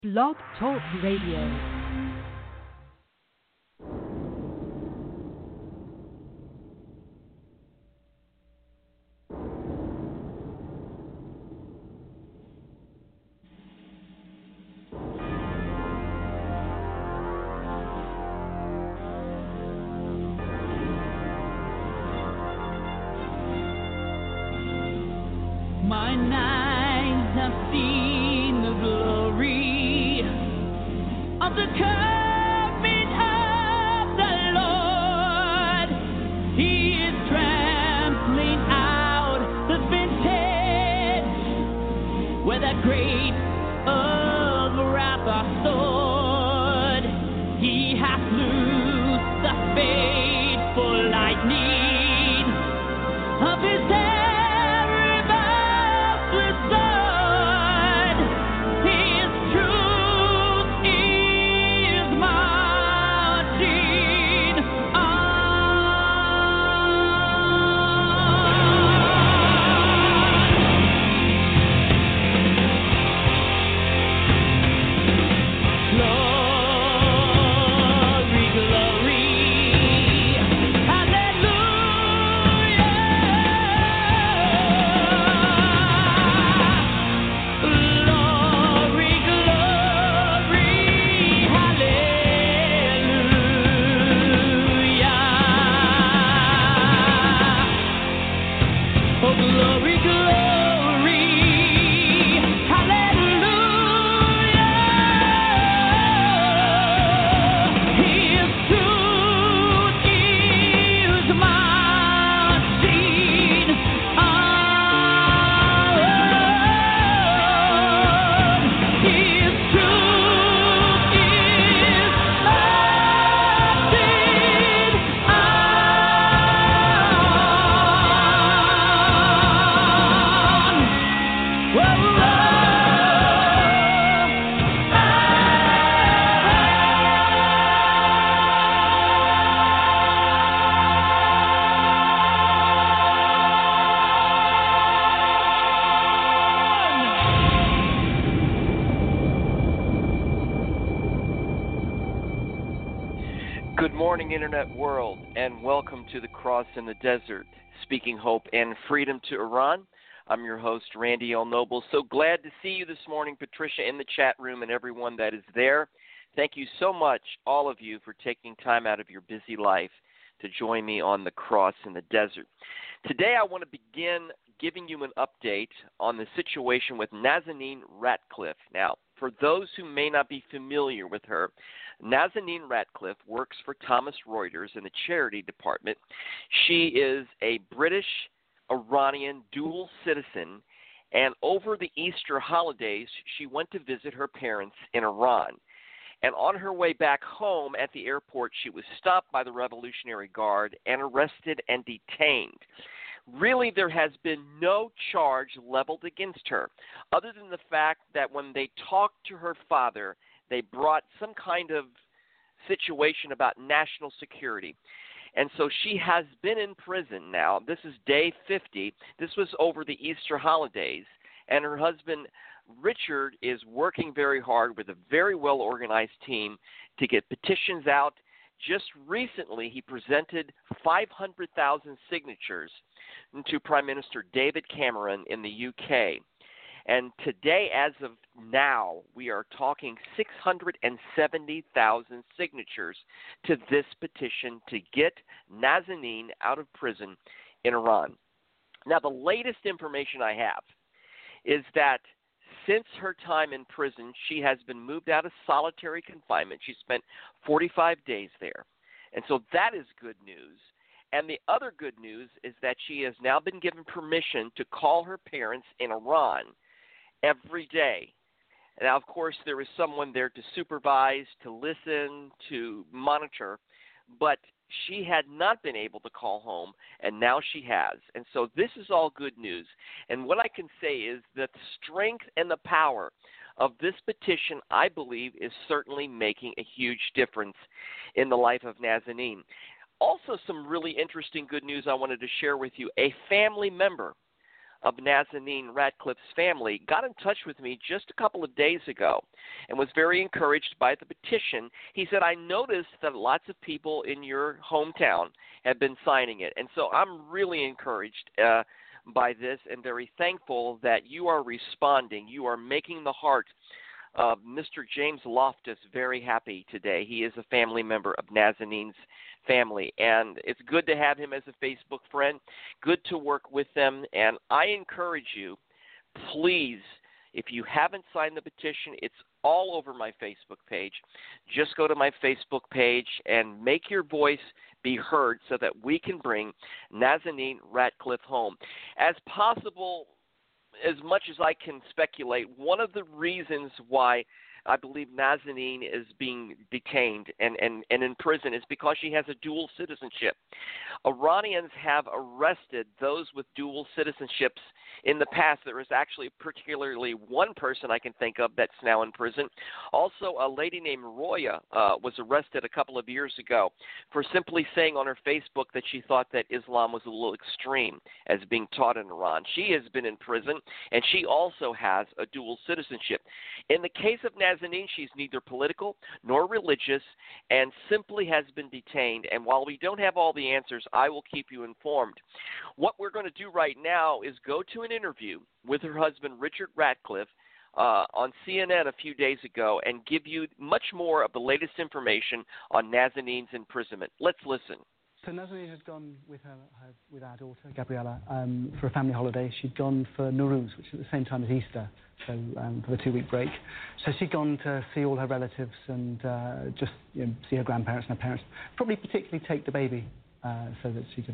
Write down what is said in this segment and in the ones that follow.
Blog Talk Radio. Mine eyes have seen the glory of the coming of the Lord. He is trampling out the vintage where that great of wrath are stored. He hath loosed the fateful lightning of his head. Good morning, Internet world, and welcome to the Cross in the Desert, speaking hope and freedom to Iran. I'm your host, Randy L. Noble. So glad to see you this morning, Patricia, in the chat room, and everyone that is there. Thank you so much, all of you, for taking time out of your busy life to join me on the Cross in the Desert. Today, I want to begin giving you an update on the situation with Nazanin Ratcliffe. Now, for those who may not be familiar with her, Nazanin Ratcliffe works for Thomson Reuters in the charity department. She is a British-Iranian dual citizen, and over the Easter holidays, she went to visit her parents in Iran. And on her way back home at the airport, she was stopped by the Revolutionary Guard and arrested and detained. Really, there has been no charge leveled against her, other than the fact that when they talked to her father, they brought some kind of situation about national security. And so she has been in prison now. This is day 50. This was over the Easter holidays. And her husband, Richard, is working very hard with a very well-organized team to get petitions out. Just recently, he presented 500,000 signatures to Prime Minister David Cameron in the UK. And today, as of now, we are talking 670,000 signatures to this petition to get Nazanin out of prison in Iran. Now, the latest information I have is that since her time in prison, she has been moved out of solitary confinement. She spent 45 days there. And so that is good news. And the other good news is that she has now been given permission to call her parents in Iran every day. Now, of course, there is someone there to supervise, to listen, to monitor, but she had not been able to call home, and now she has. And so this is all good news. And what I can say is that the strength and the power of this petition, I believe, is certainly making a huge difference in the life of Nazanin. Also, some really interesting good news I wanted to share with you. A family member of Nazanin Ratcliffe's family, got in touch with me just a couple of days ago and was very encouraged by the petition. He said, I noticed that lots of people in your hometown have been signing it, and so I'm really encouraged by this and very thankful that you are responding. You are making the heart of Mr. James Loftus very happy today. He is a family member of Nazanin's family, and it's good to have him as a Facebook friend, good to work with them, and I encourage you, please, if you haven't signed the petition, it's all over my Facebook page. Just go to my Facebook page and make your voice be heard so that we can bring Nazanin Ratcliffe home. As possible, as much as I can speculate, one of the reasons why I believe Nazanin is being detained and in prison is because she has a dual citizenship. Iranians have arrested those with dual citizenships in the past. There is actually particularly one person I can think of that's now in prison. Also, a lady named Roya was arrested a couple of years ago for simply saying on her Facebook that she thought that Islam was a little extreme as being taught in Iran. She has been in prison, and she also has a dual citizenship. In the case of Nazanin, she's neither political nor religious and simply has been detained. And while we don't have all the answers, I will keep you informed. What we're going to do right now is go to an interview with her husband, Richard Ratcliffe, on CNN a few days ago and give you much more of the latest information on Nazanin's imprisonment. Let's listen. So Nazanin had gone with with our daughter, Gabriella, for a family holiday. She'd gone for Nowruz, which is at the same time as Easter, so for the 2-week break. So she'd gone to see all her relatives and just see her grandparents and her parents, probably particularly take the baby so that she could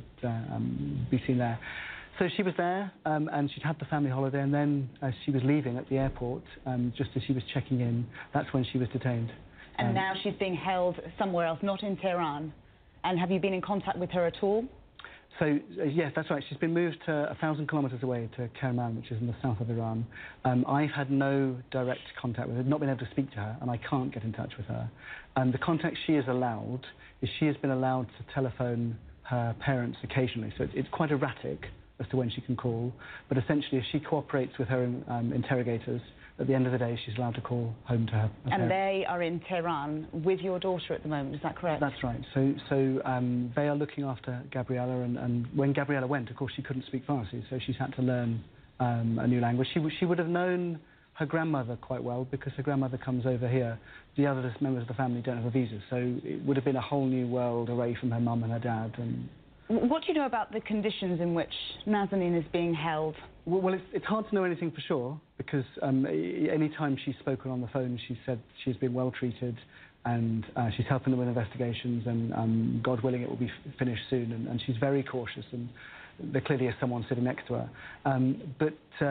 be seen there. So she was there, and she'd had the family holiday, and then as she was leaving at the airport, just as she was checking in, that's when she was detained. And now she's being held somewhere else, not in Tehran. And have you been in contact with her at all? So, yes, that's right. She's been moved to 1,000 kilometres away to Kerman, which is in the south of Iran. I've had no direct contact with her, not been able to speak to her, and I can't get in touch with her. The contact she is allowed is she has been allowed to telephone her parents occasionally. So it's quite erratic as to when she can call, but essentially if she cooperates with her interrogators, at the end of the day, she's allowed to call home to her parents. And they are in Tehran with your daughter at the moment, is that correct? That's right. So they are looking after Gabriella, and when Gabriella went, of course, she couldn't speak Farsi, so she's had to learn a new language. She would have known her grandmother quite well because her grandmother comes over here. The other members of the family don't have a visa, so it would have been a whole new world away from her mum and her dad. And what do you know about the conditions in which Nazanin is being held? Well, it's hard to know anything for sure because any time she's spoken on the phone, she said she's been well treated and she's helping them with investigations and God willing it will be finished soon, and she's very cautious and there clearly is someone sitting next to her. But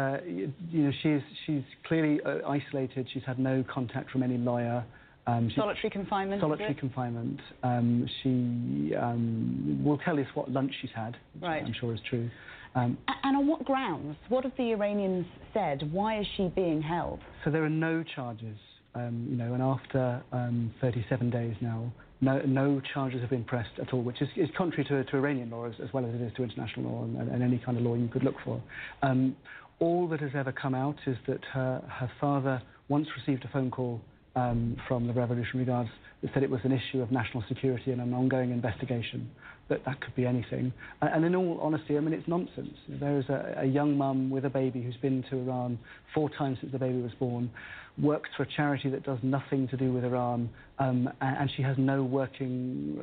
she's clearly isolated. She's had no contact from any lawyer. Solitary confinement? Solitary confinement. She will tell us what lunch she's had, which right. I'm sure is true. And on what grounds? What have the Iranians said? Why is she being held? So there are no charges, and after 37 days now, no charges have been pressed at all, which is contrary to Iranian law as well as it is to international law and any kind of law you could look for. All that has ever come out is that her father once received a phone call from the Revolutionary Guards that said it was an issue of national security and an ongoing investigation, that could be anything. And in all honesty, I mean, it's nonsense. There is a young mum with a baby who's been to Iran 4 times since the baby was born, works for a charity that does nothing to do with Iran, and she has no work in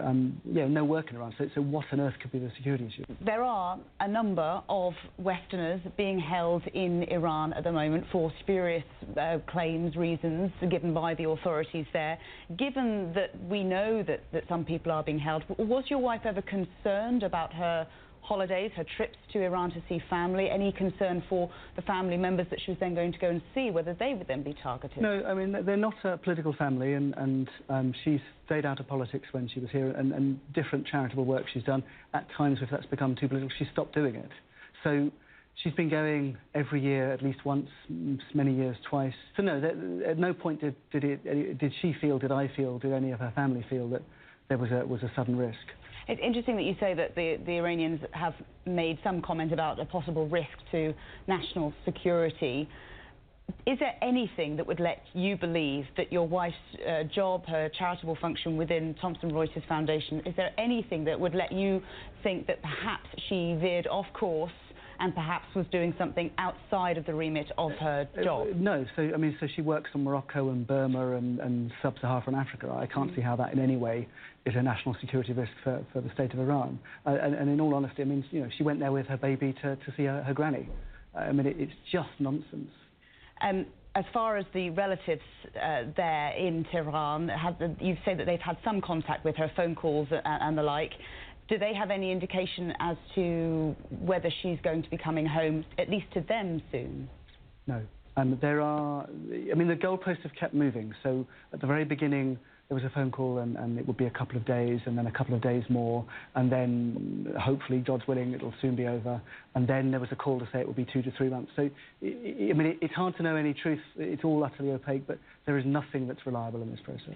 Iran. So what on earth could be the security issue? There are a number of Westerners being held in Iran at the moment for spurious claims, reasons given by the authorities there. Given that we know that some people are being held, was your wife ever concerned about her holidays, her trips to Iran to see family? Any concern for the family members that she was then going to go and see, whether they would then be targeted? No, I mean, they're not a political family, and she's stayed out of politics when she was here, and different charitable work she's done. At times, if that's become too political, she's stopped doing it. So she's been going every year at least once, many years twice. So no, at no point did she feel, did I feel, did any of her family feel that there was a sudden risk. It's interesting that you say that the Iranians have made some comment about a possible risk to national security. Is there anything that would let you believe that your wife's job, her charitable function within Thomson Reuters Foundation, is there anything that would let you think that perhaps she veered off course and perhaps was doing something outside of the remit of her job? No. So she works on Morocco and Burma and sub-Saharan Africa. I can't see how that in any way is a national security risk for the state of Iran. And in all honesty, she went there with her baby to see her granny. It's just nonsense. As far as the relatives there in Tehran, you say that they've had some contact with her, phone calls and the like. Do they have any indication as to whether she's going to be coming home, at least to them, soon? No. The goalposts have kept moving. So at the very beginning, there was a phone call and it would be a couple of days and then a couple of days more. And then, hopefully, God's willing, it'll soon be over. And then there was a call to say it would be 2 to 3 months. So, it's hard to know any truth. It's all utterly opaque, but there is nothing that's reliable in this process.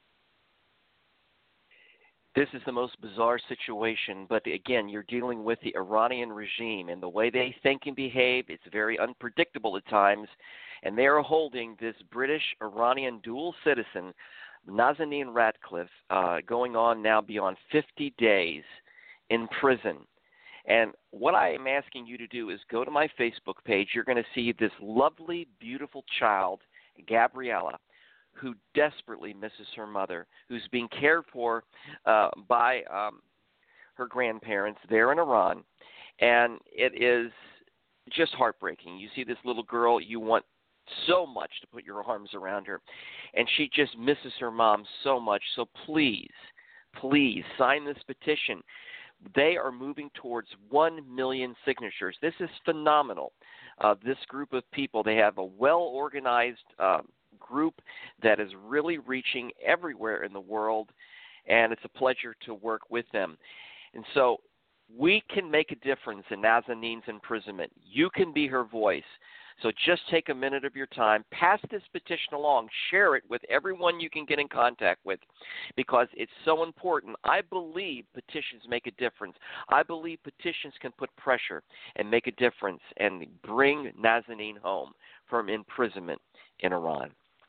This is the most bizarre situation, but again, you're dealing with the Iranian regime, and the way they think and behave, it's very unpredictable at times, and they are holding this British-Iranian dual citizen, Nazanin Ratcliffe, going on now beyond 50 days in prison. And what I am asking you to do is go to my Facebook page. You're going to see this lovely, beautiful child, Gabriella, who desperately misses her mother, who's being cared for by her grandparents there in Iran. And it is just heartbreaking. You see this little girl, you want so much to put your arms around her, and she just misses her mom so much. So please, please sign this petition. They are moving towards 1 million signatures. This is phenomenal. This group of people, they have a well-organized group that is really reaching everywhere in the world, and it's a pleasure to work with them. And so we can make a difference in Nazanin's imprisonment. You can be her voice. So just take a minute of your time, pass this petition along, share it with everyone you can get in contact with, because it's so important. I believe petitions make a difference. I believe petitions can put pressure and make a difference and bring Nazanin home from imprisonment in Iran.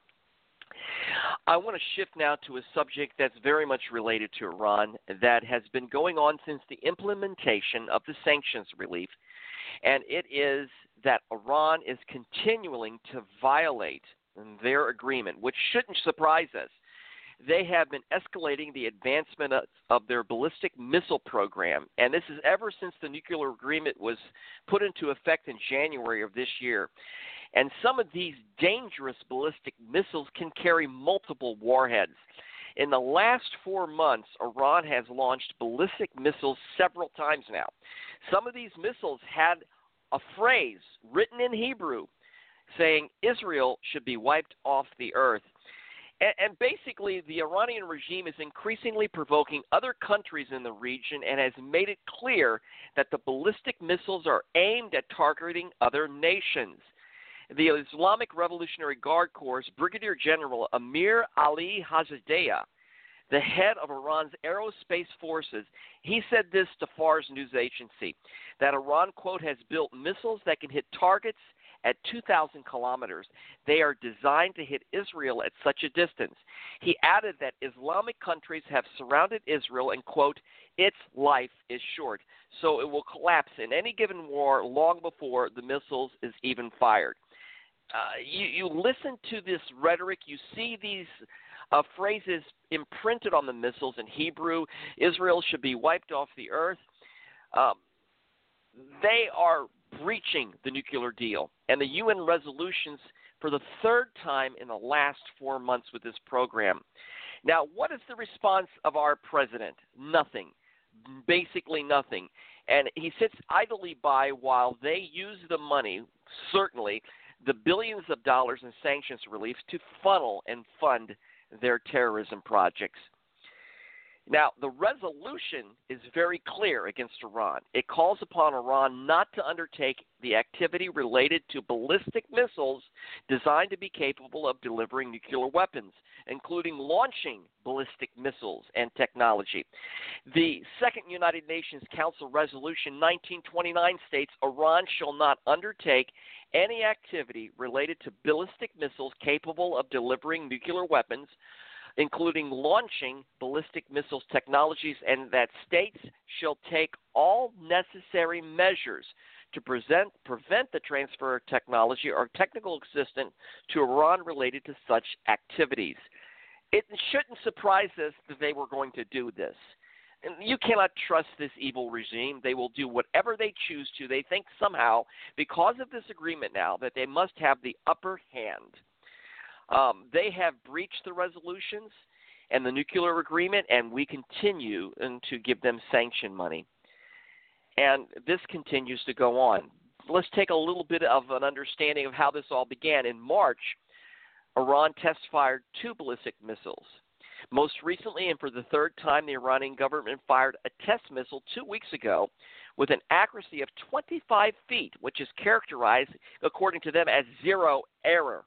I want to shift now to a subject that's very much related to Iran that has been going on since the implementation of the sanctions relief, and it is that Iran is continuing to violate their agreement, which shouldn't surprise us. They have been escalating the advancement of their ballistic missile program, and this is ever since the nuclear agreement was put into effect in January of this year. And some of these dangerous ballistic missiles can carry multiple warheads. In the last 4 months, Iran has launched ballistic missiles several times now. Some of these missiles had a phrase written in Hebrew saying Israel should be wiped off the earth. And basically, the Iranian regime is increasingly provoking other countries in the region and has made it clear that the ballistic missiles are aimed at targeting other nations. The Islamic Revolutionary Guard Corps' Brigadier General Amir Ali Hazadeh, the head of Iran's aerospace forces, he said this to Fars news agency, that Iran, quote, has built missiles that can hit targets at 2,000 kilometers. They are designed to hit Israel at such a distance. He added that Islamic countries have surrounded Israel and, quote, its life is short, so it will collapse in any given war long before the missiles is even fired. You listen to this rhetoric, you see these phrases imprinted on the missiles in Hebrew. Israel should be wiped off the earth. They are breaching the nuclear deal and the UN resolutions for the third time in the last 4 months with this program. Now, what is the response of our president? Nothing. Basically nothing. And he sits idly by while they use the money, certainly, the billions of dollars in sanctions relief to funnel and fund their terrorism projects. Now, the resolution is very clear against Iran. It calls upon Iran not to undertake the activity related to ballistic missiles designed to be capable of delivering nuclear weapons, including launching ballistic missiles and technology. The Second United Nations Council Resolution 1929 states Iran shall not undertake any activity related to ballistic missiles capable of delivering nuclear weapons, including launching ballistic missiles technologies, and that states shall take all necessary measures to prevent the transfer of technology or technical assistance to Iran related to such activities. It shouldn't surprise us that they were going to do this. And you cannot trust this evil regime. They will do whatever they choose to. They think somehow, because of this agreement now, that they must have the upper hand. They have breached the resolutions and the nuclear agreement, and we continue to give them sanction money. And this continues to go on. Let's take a little bit of an understanding of how this all began. In March, Iran test-fired 2 ballistic missiles. Most recently, and for the third time, the Iranian government fired a test missile 2 weeks ago with an accuracy of 25 feet, which is characterized, according to them, as zero error.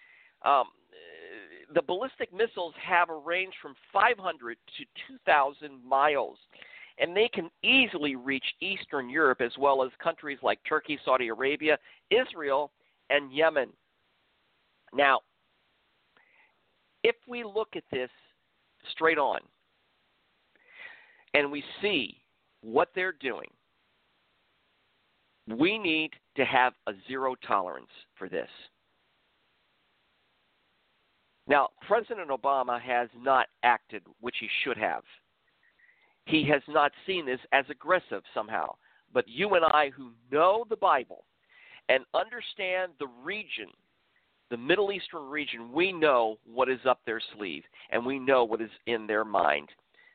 The ballistic missiles have a range from 500 to 2,000 miles, and they can easily reach Eastern Europe as well as countries like Turkey, Saudi Arabia, Israel, and Yemen. Now, if we look at this straight on and we see what they're doing, we need to have a zero tolerance for this. Now, President Obama has not acted, which he should have. He has not seen this as aggressive somehow. But you and I, who know the Bible and understand the region, the Middle Eastern region, we know what is up their sleeve, and we know what is in their mind.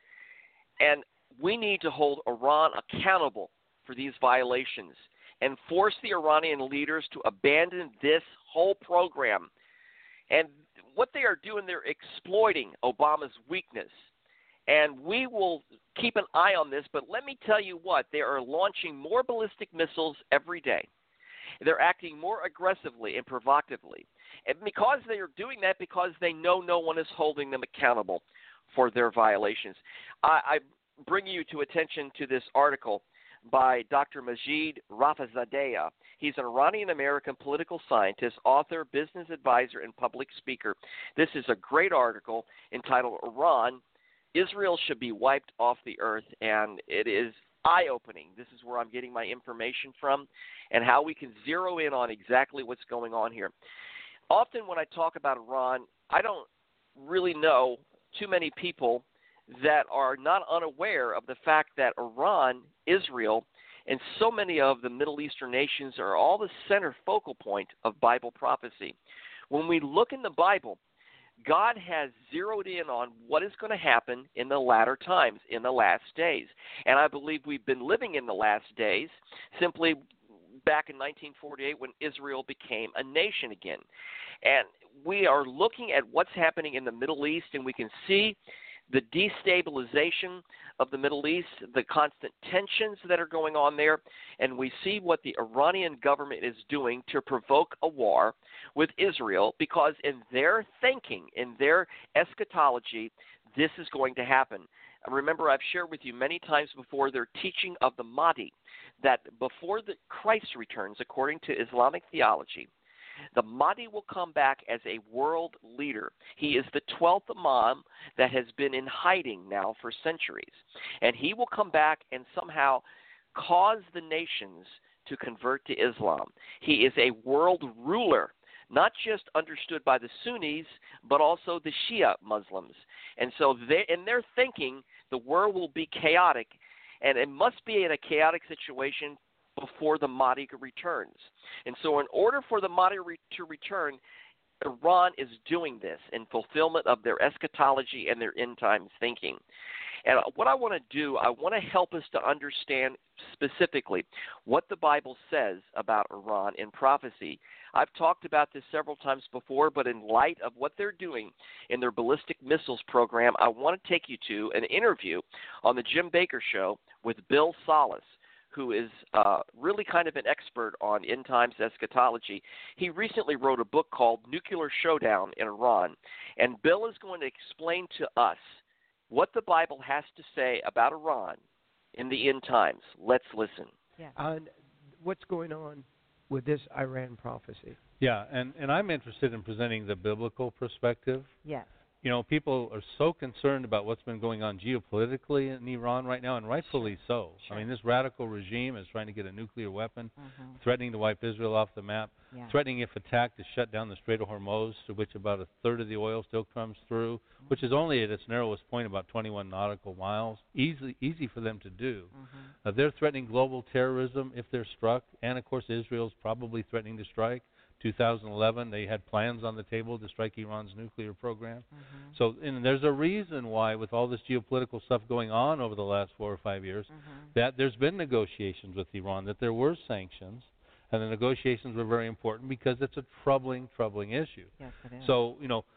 And we need to hold Iran accountable for these violations and force the Iranian leaders to abandon this whole program. And what they are doing, they're exploiting Obama's weakness. And we will keep an eye on this, but let me tell you what, they are launching more ballistic missiles every day. They're acting more aggressively and provocatively. And because they are doing that, because they know no one is holding them accountable for their violations. I bring you to attention to this article by Dr. Majid Rafazadeh. He's an Iranian-American political scientist, author, business advisor, and public speaker. This is a great article entitled Iran, Israel Should Be Wiped Off the Earth, and it is eye-opening. This is where I'm getting my information from and how we can zero in on exactly what's going on here. Often when I talk about Iran, I don't really know too many people that are not unaware of the fact that Iran, Israel, and so many of the Middle Eastern nations are all the center focal point of Bible prophecy. When we look in the Bible, God has zeroed in on what is going to happen in the latter times, in the last days. And I believe we've been living in the last days simply back in 1948 when Israel became a nation again. And we are looking at what's happening in the Middle East, and we can see the destabilization of the Middle East, the constant tensions that are going on there, and we see what the Iranian government is doing to provoke a war with Israel, because in their thinking, in their eschatology, this is going to happen. Remember, I've shared with you many times before their teaching of the Mahdi, that before the Christ returns, according to Islamic theology, the Mahdi will come back as a world leader. He is the 12th Imam that has been in hiding now for centuries. And he will come back and somehow cause the nations to convert to Islam. He is a world ruler, not just understood by the Sunnis, but also the Shia Muslims. And so in their thinking, the world will be chaotic, and it must be in a chaotic situation before the Mahdi returns. And so in order for the Mahdi to return, Iran is doing this in fulfillment of their eschatology and their end times thinking. And what I want to do, I want to help us to understand specifically what the Bible says about Iran in prophecy. I've talked about this several times before, but in light of what they're doing in their ballistic missiles program, I want to take you to an interview on the Jim Baker Show with Bill Salus, who is really kind of an expert on end times eschatology. He recently wrote a book called Nuclear Showdown in Iran, and Bill is going to explain to us what the Bible has to say about Iran in the end times. Let's listen. Yeah. What's going on with this Iran prophecy? Yeah, and I'm interested in presenting the biblical perspective. Yes. You know, people are so concerned about what's been going on geopolitically in Iran right now, and rightfully so. Sure. I mean, this radical regime is trying to get a nuclear weapon, threatening to wipe Israel off the map, threatening, if attacked, to shut down the Strait of Hormuz, through which about a third of the oil still comes through, which is only at its narrowest point about 21 nautical miles. Easy for them to do. They're threatening global terrorism if they're struck, and, of course, Israel's probably threatening to strike. 2011, they had plans on the table to strike Iran's nuclear program. So, and there's a reason why, with all this geopolitical stuff going on over the last 4 or 5 years, that there's been negotiations with Iran, that there were sanctions, and the negotiations were very important because it's a troubling issue. Yes, it is. So, you know,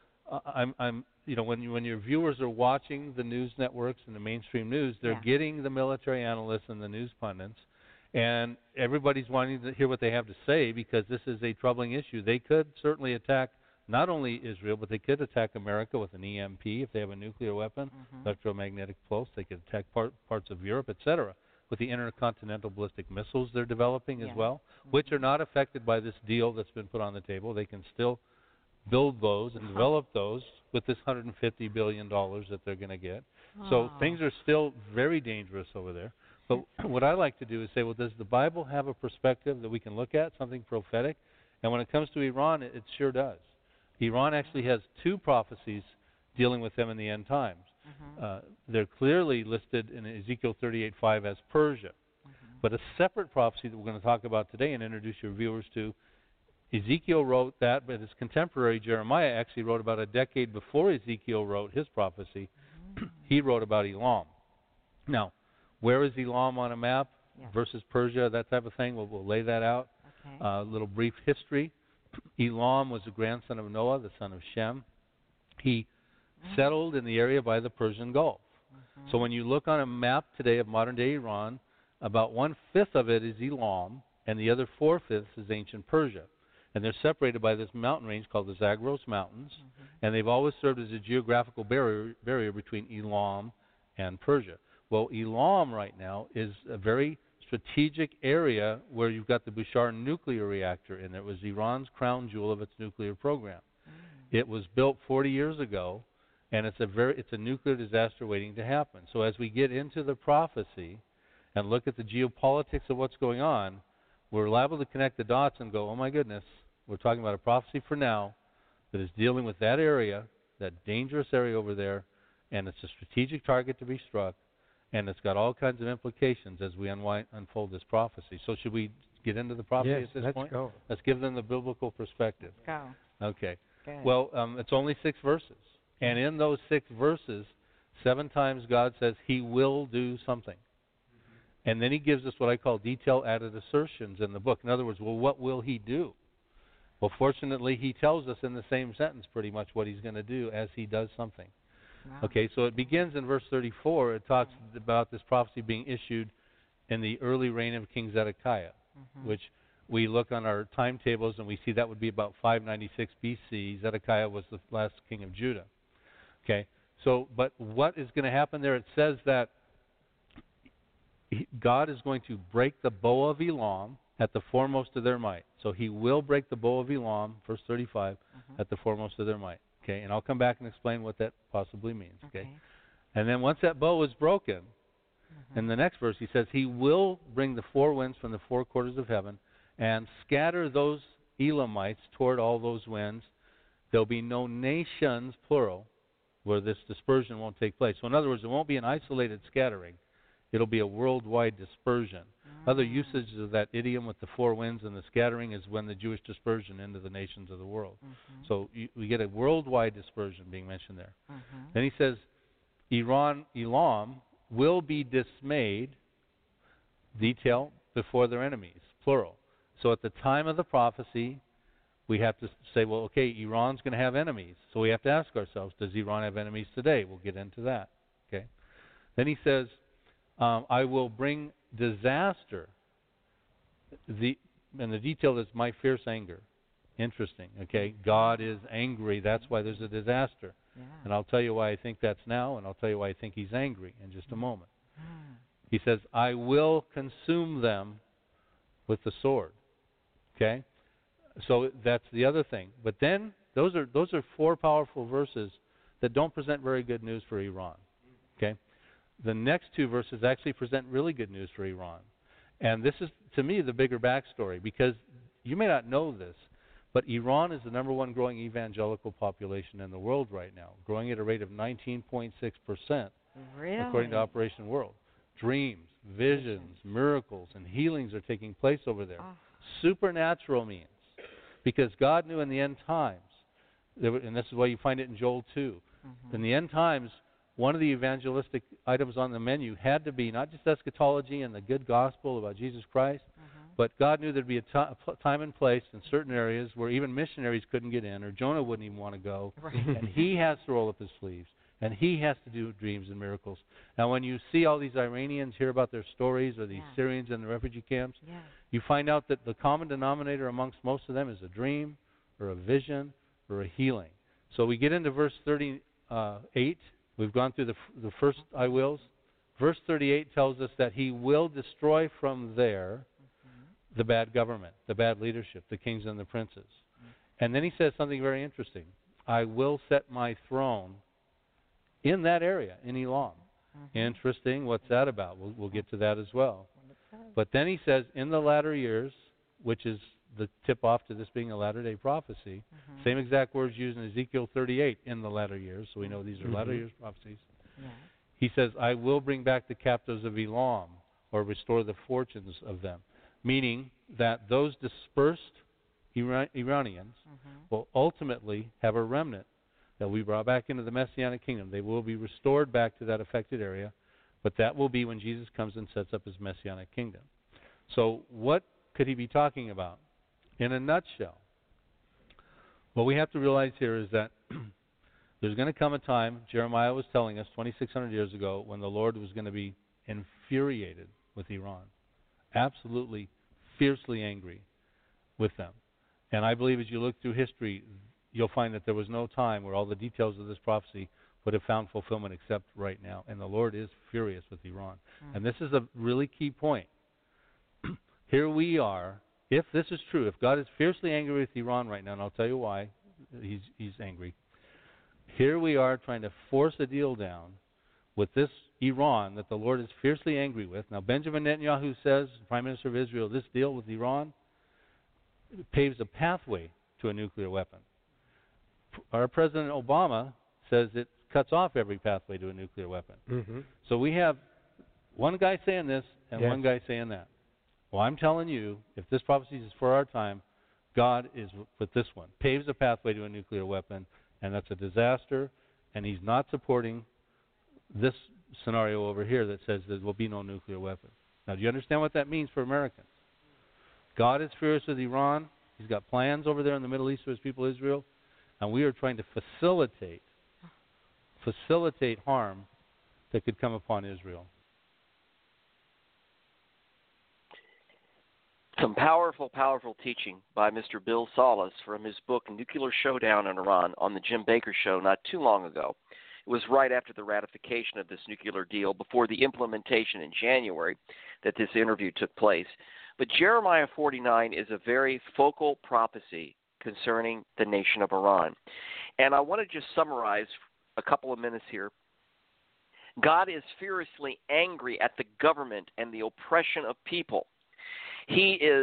when your viewers are watching the news networks and the mainstream news, they're getting the military analysts and the news pundits, and everybody's wanting to hear what they have to say because this is a troubling issue. They could certainly attack not only Israel, but they could attack America with an EMP if they have a nuclear weapon, electromagnetic pulse. They could attack parts of Europe, etc., with the intercontinental ballistic missiles they're developing as well, which are not affected by this deal that's been put on the table. They can still build those and develop those with this $150 billion that they're going to get. So things are still very dangerous over there. But what I like to do is say, well, does the Bible have a perspective that we can look at, something prophetic? And when it comes to Iran, it sure does. Iran actually has 2 prophecies dealing with them in the end times. They're clearly listed in Ezekiel 38:5 as Persia. But a separate prophecy that we're going to talk about today and introduce your viewers to, Ezekiel wrote that, but his contemporary Jeremiah actually wrote about a decade before Ezekiel wrote his prophecy. He wrote about Elam. Now, where is Elam on a map versus Persia, that type of thing? We'll lay that out. A little brief history. Elam was the grandson of Noah, the son of Shem. He settled in the area by the Persian Gulf. So when you look on a map today of modern-day Iran, about 1/5 of it is Elam, and the other 4/5 is ancient Persia. And they're separated by this mountain range called the Zagros Mountains, and they've always served as a geographical barrier between Elam and Persia. Well, Elam right now is a very strategic area where you've got the Bushehr nuclear reactor in there. It was Iran's crown jewel of its nuclear program. It was built 40 years ago, and it's a nuclear disaster waiting to happen. So as we get into the prophecy and look at the geopolitics of what's going on, we're liable to connect the dots and go, oh my goodness, we're talking about a prophecy for now that is dealing with that area, that dangerous area over there, and it's a strategic target to be struck. And it's got all kinds of implications as we unfold this prophecy. So should we get into the prophecy at this point? Let's go. Let's give them the biblical perspective. Go. Okay. Good. Well, it's only 6 verses. And in those 6 verses, 7 times God says he will do something. And then he gives us what I call detail-added assertions in the book. In other words, well, what will he do? Well, fortunately, he tells us in the same sentence pretty much what he's going to do as he does something. Wow. Okay, so it begins in verse 34. It talks about this prophecy being issued in the early reign of King Zedekiah, which we look on our timetables and we see that would be about 596 BC. Zedekiah was the last king of Judah. Okay, so but what is going to happen there? It says that God is going to break the bow of Elam at the foremost of their might. So he will break the bow of Elam, verse 35, at the foremost of their might. Okay, and I'll come back and explain what that possibly means. Okay, and then once that bow is broken, in the next verse he says he will bring the 4 winds from the 4 quarters of heaven and scatter those Elamites toward all those winds. There'll be no nations, plural, where this dispersion won't take place. So in other words, it won't be an isolated scattering. It'll be a worldwide dispersion. Other usages of that idiom with the 4 winds and the scattering is when the Jewish dispersion into the nations of the world. So we get a worldwide dispersion being mentioned there. Then he says, Elam will be dismayed, detail, before their enemies, plural. So at the time of the prophecy, we have to say, well, okay, Iran's going to have enemies. So we have to ask ourselves, does Iran have enemies today? We'll get into that. Okay. Then he says, I will bring disaster. And the detail is my fierce anger. Interesting. Okay. God is angry. That's why there's a disaster. Yeah. And I'll tell you why I think that's now, and I'll tell you why I think he's angry in just a moment. He says, I will consume them with the sword. Okay? So that's the other thing. But then those are four powerful verses that don't present very good news for Iran. Okay? The next two verses actually present really good news for Iran. And this is, to me, the bigger backstory, because you may not know this, but Iran is the number one growing evangelical population in the world right now, growing at a rate of 19.6%, really? According to Operation World. Dreams, visions, miracles, and healings are taking place over there. Oh. Supernatural means, because God knew in the end times, and this is why you find it in Joel 2, in the end times, one of the evangelistic items on the menu had to be not just eschatology and the good gospel about Jesus Christ, but God knew there'd be a time and place in certain areas where even missionaries couldn't get in, or Jonah wouldn't even want to go, and he has to roll up his sleeves, and he has to do dreams and miracles. Now, when you see all these Iranians hear about their stories, or these Syrians in the refugee camps, you find out that the common denominator amongst most of them is a dream, or a vision, or a healing. So we get into verse 38. We've gone through the first I wills. Verse 38 tells us that he will destroy from there the bad government, the bad leadership, the kings and the princes. And then he says something very interesting. I will set my throne in that area, in Elam. Interesting. What's that about? We'll get to that as well. But then he says, in the latter years, which is the tip-off to this being a latter-day prophecy, same exact words used in Ezekiel 38, in the latter years, so we know these are latter years prophecies. He says, I will bring back the captives of Elam, or restore the fortunes of them. Meaning that those dispersed Iranians will ultimately have a remnant that we brought back into the Messianic kingdom. They will be restored back to that affected area, but that will be when Jesus comes and sets up his Messianic kingdom. So what could he be talking about? In a nutshell, what we have to realize here is that there's going to come a time, Jeremiah was telling us 2,600 years ago, when the Lord was going to be infuriated with Iran. Absolutely, fiercely angry with them. And I believe as you look through history, you'll find that there was no time where all the details of this prophecy would have found fulfillment except right now. And the Lord is furious with Iran. And this is a really key point. Here we are. If this is true, if God is fiercely angry with Iran right now, and I'll tell you why he's angry. Here we are trying to force a deal down with this Iran that the Lord is fiercely angry with. Now, Benjamin Netanyahu says, Prime Minister of Israel, this deal with Iran paves a pathway to a nuclear weapon. Our President Obama says it cuts off every pathway to a nuclear weapon. So we have one guy saying this and one guy saying that. Well, I'm telling you, if this prophecy is for our time, God is with this one. Paves a pathway to a nuclear weapon, and that's a disaster, and he's not supporting this scenario over here that says there will be no nuclear weapon. Now, do you understand what that means for Americans? God is furious with Iran. He's got plans over there in the Middle East for his people Israel, and we are trying to facilitate harm that could come upon Israel. Some powerful, powerful teaching by Mr. Bill Salus from his book, Nuclear Showdown in Iran, on the Jim Baker Show not too long ago. It was right after the ratification of this nuclear deal, before the implementation in January, that this interview took place. But Jeremiah 49 is a very focal prophecy concerning the nation of Iran. And I want to just summarize a couple of minutes here. God is furiously angry at the government and the oppression of people. He is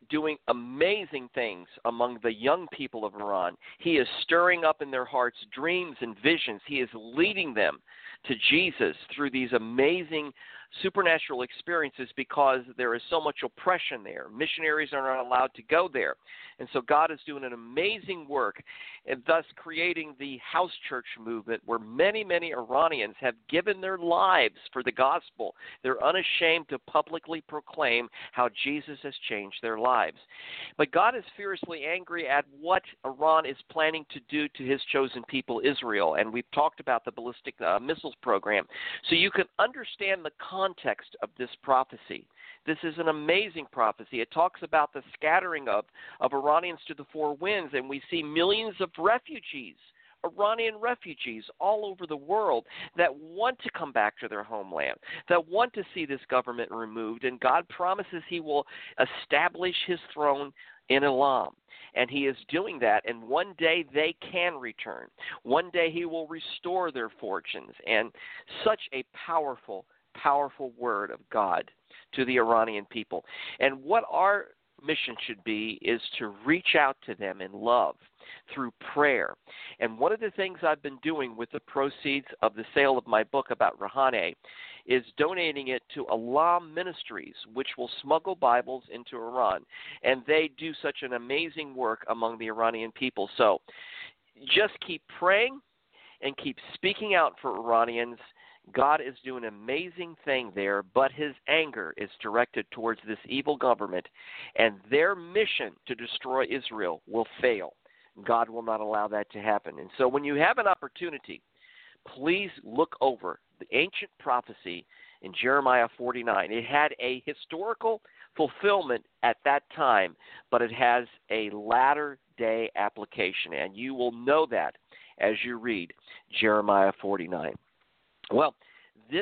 doing amazing things among the young people of Iran. He is stirring up in their hearts dreams and visions. He is leading them to Jesus through these amazing supernatural experiences because there is so much oppression there. Missionaries are not allowed to go there. And so God is doing an amazing work and thus creating the house church movement where many, many Iranians have given their lives for the gospel. They're unashamed to publicly proclaim how Jesus has changed their lives. But God is fiercely angry at what Iran is planning to do to his chosen people, Israel. And we've talked about the ballistic missiles program. So you can understand the context of this prophecy. This is an amazing prophecy. It talks about the scattering of Iranians to the four winds, and we see millions of refugees, Iranian refugees all over the world that want to come back to their homeland, that want to see this government removed, and God promises he will establish his throne in Islam. And he is doing that, and one day they can return. One day he will restore their fortunes. And such a powerful, powerful word of God to the Iranian people. And what our mission should be is to reach out to them in love through prayer. And one of the things I've been doing with the proceeds of the sale of my book about Rouhani is donating it to Alam Ministries, which will smuggle Bibles into Iran. And they do such an amazing work among the Iranian people. So just keep praying and keep speaking out for Iranians. God is doing an amazing thing there, but his anger is directed towards this evil government, and their mission to destroy Israel will fail. God will not allow that to happen. And so when you have an opportunity, please look over the ancient prophecy in Jeremiah 49. It had a historical fulfillment at that time, but it has a latter-day application, and you will know that as you read Jeremiah 49. Well, this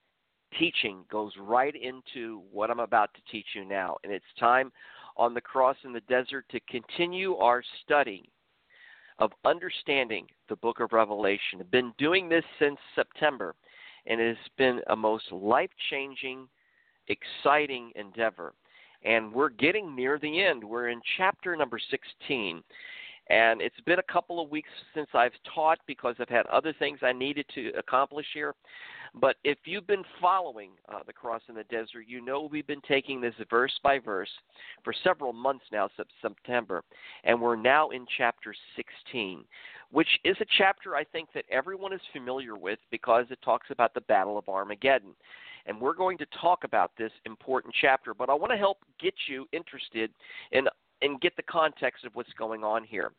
teaching goes right into what I'm about to teach you now, and it's time on the cross in the desert to continue our study of understanding the book of Revelation. I've been doing this since September, and it has been a most life-changing, exciting endeavor. And we're getting near the end. We're in chapter number 16. And it's been a couple of weeks since I've taught because I've had other things I needed to accomplish here. But if you've been following the Cross in the Desert, you know we've been taking this verse by verse for several months now, since September. And we're now in chapter 16, which is a chapter I think that everyone is familiar with because it talks about the Battle of Armageddon. And we're going to talk about this important chapter. But I want to help get you interested in and get the context of what's going on here.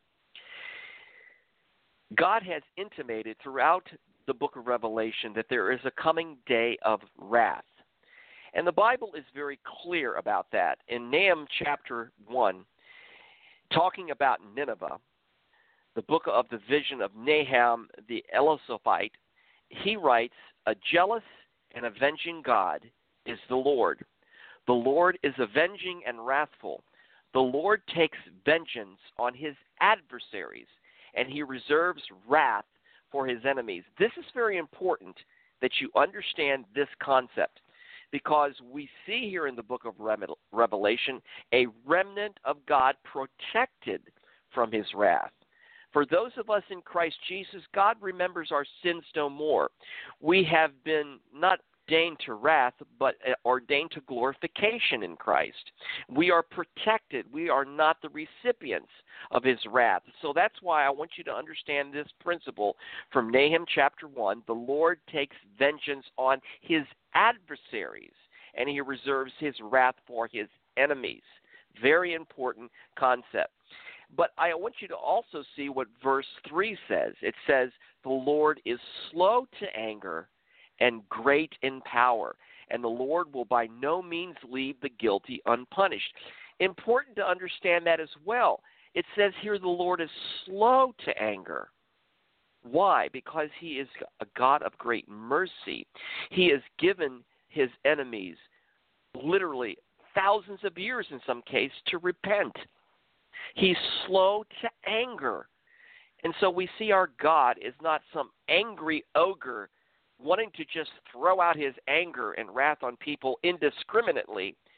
God has intimated throughout the book of Revelation that there is a coming day of wrath. And the Bible is very clear about that. In Nahum chapter 1, talking about Nineveh, the book of the vision of Nahum the Eloshophite, he writes, "A jealous and avenging God is the Lord. The Lord is avenging and wrathful. The Lord takes vengeance on his adversaries, and he reserves wrath for his enemies." This is very important that you understand this concept, because we see here in the book of Revelation a remnant of God protected from his wrath. For those of us in Christ Jesus, God remembers our sins no more. We have been not ordained to wrath, but ordained to glorification in Christ. We are protected. We are not the recipients of his wrath. So that's why I want you to understand this principle from Nahum chapter 1. The Lord takes vengeance on his adversaries, and he reserves his wrath for his enemies. Very important concept. But I want you to also see what verse 3 says. It says, "The Lord is slow to anger and great in power, and the Lord will by no means leave the guilty unpunished." Important to understand that as well. It says here the Lord is slow to anger. Why? Because he is a God of great mercy. He has given his enemies literally thousands of years in some case to repent. He's slow to anger. And so we see our God is not some angry ogre wanting to just throw out his anger and wrath on people indiscriminately.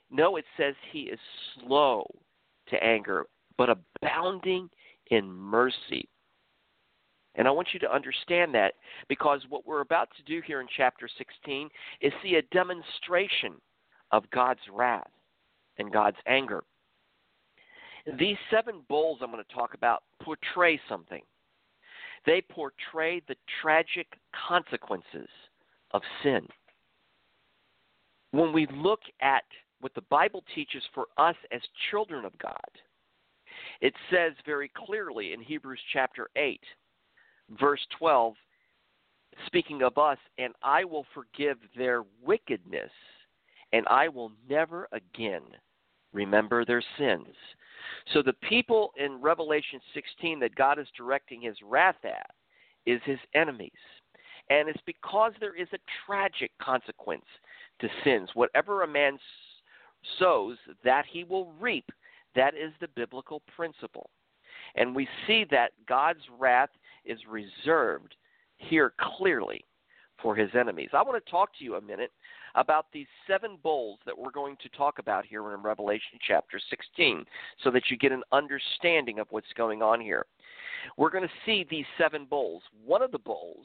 No, it says he is slow to anger, but abounding in mercy. And I want you to understand that, because what we're about to do here in chapter 16 is see a demonstration of God's wrath and God's anger. These 7 bowls I'm going to talk about portray something. They portray the tragic consequences of sin. When we look at what the Bible teaches for us as children of God, it says very clearly in Hebrews chapter 8, verse 12, speaking of us, and I will forgive their wickedness, and I will never again remember their sins. So the people in Revelation 16 that God is directing his wrath at is his enemies. And it's because there is a tragic consequence to sins. Whatever a man sows, that he will reap. That is the biblical principle. And we see that God's wrath is reserved here clearly for his enemies. I want to talk to you a minute about these 7 bowls that we're going to talk about here in Revelation chapter 16, so that you get an understanding of what's going on here. We're going to see these 7 bowls. One of the bowls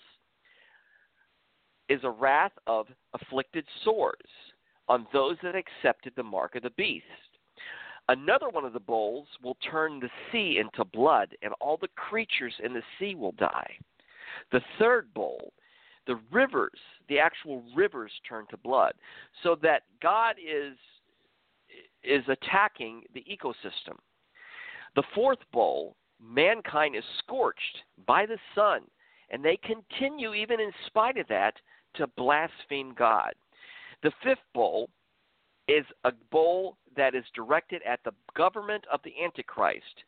is a wrath of afflicted sores on those that accepted the mark of the beast. Another one of the bowls will turn the sea into blood, and all the creatures in the sea will die. The third bowl, the rivers, the actual rivers turn to blood, so that God is attacking the ecosystem. The fourth bowl, mankind is scorched by the sun, and they continue, even in spite of that, to blaspheme God. The fifth bowl is a bowl that is directed at the government of the Antichrist.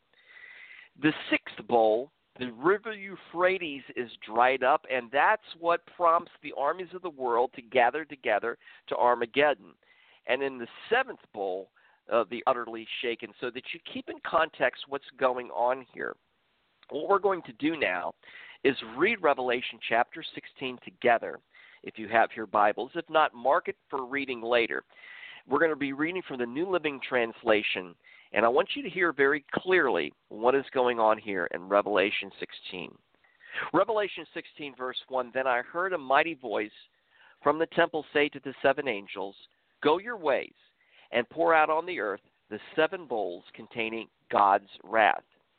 The sixth bowl, the river Euphrates, is dried up, and that's what prompts the armies of the world to gather together to Armageddon. And in the seventh bowl, the utterly shaken, so that you keep in context what's going on here. What we're going to do now is read Revelation chapter 16 together, if you have your Bibles. If not, mark it for reading later. We're going to be reading from the New Living Translation, and I want you to hear very clearly what is going on here in Revelation 16. Revelation 16, verse 1, Then I heard a mighty voice from the temple say to the 7 angels, Go your ways, and pour out on the earth the 7 bowls containing God's wrath.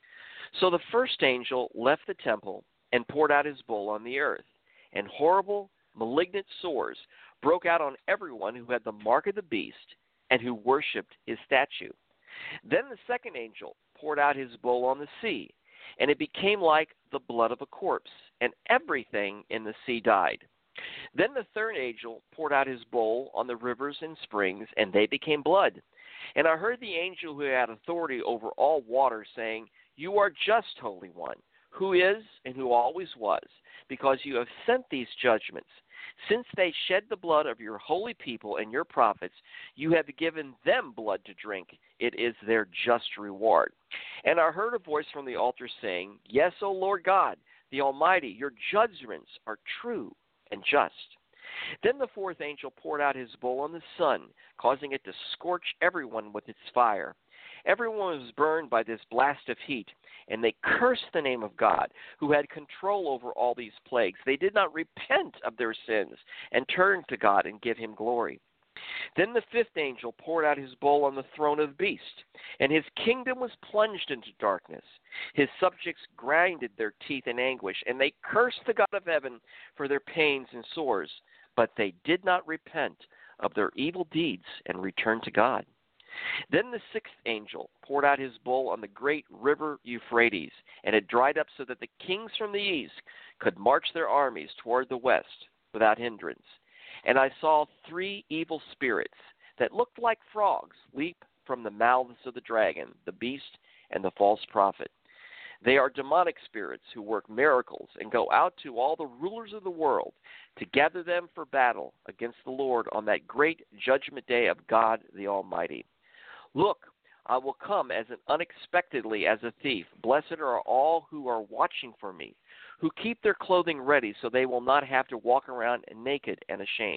So the first angel left the temple and poured out his bowl on the earth, and horrible, malignant sores broke out on everyone who had the mark of the beast and who worshipped his statue. Then the second angel poured out his bowl on the sea, and it became like the blood of a corpse, and everything in the sea died. Then the third angel poured out his bowl on the rivers and springs, and they became blood. And I heard the angel who had authority over all water saying, You are just, Holy One, who is and who always was, because you have sent these judgments. Since they shed the blood of your holy people and your prophets, you have given them blood to drink. It is their just reward. And I heard a voice from the altar saying, Yes, O Lord God, the Almighty, your judgments are true and just. Then the fourth angel poured out his bowl on the sun, causing it to scorch everyone with its fire. Everyone was burned by this blast of heat, and they cursed the name of God, who had control over all these plagues. They did not repent of their sins and turn to God and give him glory. Then the fifth angel poured out his bowl on the throne of the beast, and his kingdom was plunged into darkness. His subjects grinded their teeth in anguish, and they cursed the God of heaven for their pains and sores. But they did not repent of their evil deeds and return to God. Then the sixth angel poured out his bowl on the great river Euphrates, and it dried up so that the kings from the east could march their armies toward the west without hindrance. And I saw 3 evil spirits that looked like frogs leap from the mouths of the dragon, the beast, and the false prophet. They are demonic spirits who work miracles and go out to all the rulers of the world to gather them for battle against the Lord on that great judgment day of God the Almighty. Look, I will come unexpectedly as a thief. Blessed are all who are watching for me, who keep their clothing ready so they will not have to walk around naked and ashamed.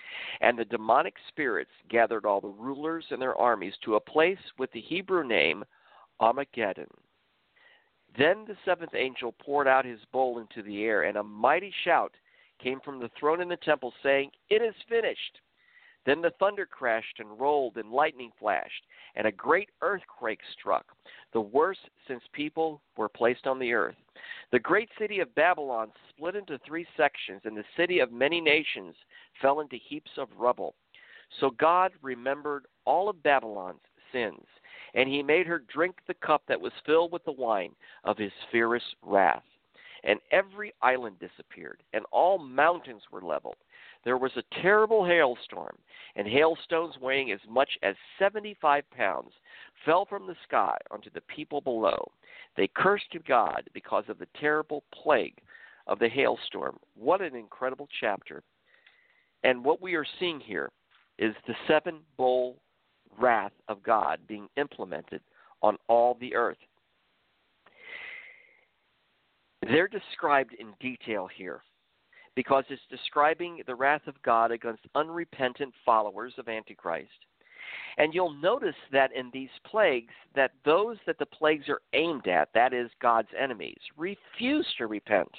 And the demonic spirits gathered all the rulers and their armies to a place with the Hebrew name Armageddon. Then the seventh angel poured out his bowl into the air, and a mighty shout came from the throne in the temple, saying, "It is finished." Then the thunder crashed and rolled, and lightning flashed, and a great earthquake struck, the worst since people were placed on the earth. The great city of Babylon split into 3 sections, and the city of many nations fell into heaps of rubble. So God remembered all of Babylon's sins, and he made her drink the cup that was filled with the wine of his fierce wrath. And every island disappeared, and all mountains were leveled. There was a terrible hailstorm, and hailstones weighing as much as 75 pounds fell from the sky onto the people below. They cursed God because of the terrible plague of the hailstorm. What an incredible chapter. And what we are seeing here is the 7-bowl wrath of God being implemented on all the earth. They're described in detail here because it's describing the wrath of God against unrepentant followers of Antichrist. And you'll notice that in these plagues, that those that the plagues are aimed at, that is God's enemies, refuse to repent.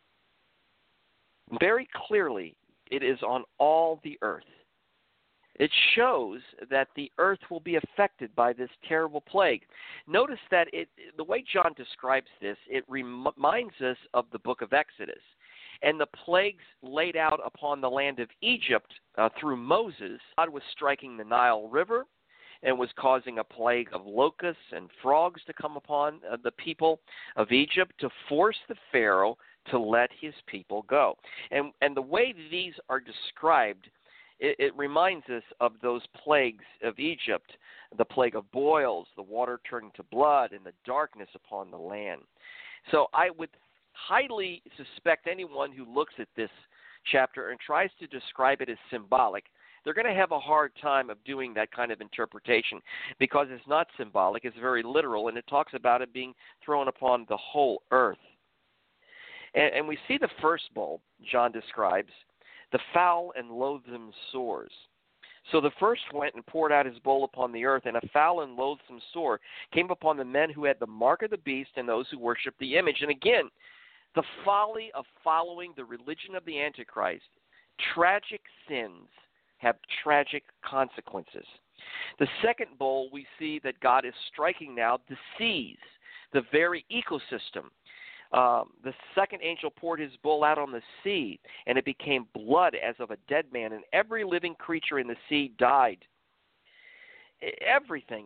Very clearly, it is on all the earth. It shows that the earth will be affected by this terrible plague. Notice that the way John describes this, it reminds us of the book of Exodus. And the plagues laid out upon the land of Egypt through Moses, God was striking the Nile River and was causing a plague of locusts and frogs to come upon the people of Egypt to force the Pharaoh to let his people go. And the way these are described, it reminds us of those plagues of Egypt, the plague of boils, the water turning to blood, and the darkness upon the land. So I would highly suspect anyone who looks at this chapter and tries to describe it as symbolic, they're going to have a hard time of doing that kind of interpretation because it's not symbolic, it's very literal, and it talks about it being thrown upon the whole earth. And we see the first bowl, John describes, the foul and loathsome sores. So the first went and poured out his bowl upon the earth, and a foul and loathsome sore came upon the men who had the mark of the beast and those who worshiped the image. And again, the folly of following the religion of the Antichrist, tragic sins have tragic consequences. The second bowl, we see that God is striking now the seas, the very ecosystem. The second angel poured his bowl out on the sea, and it became blood as of a dead man, and every living creature in the sea died. Everything.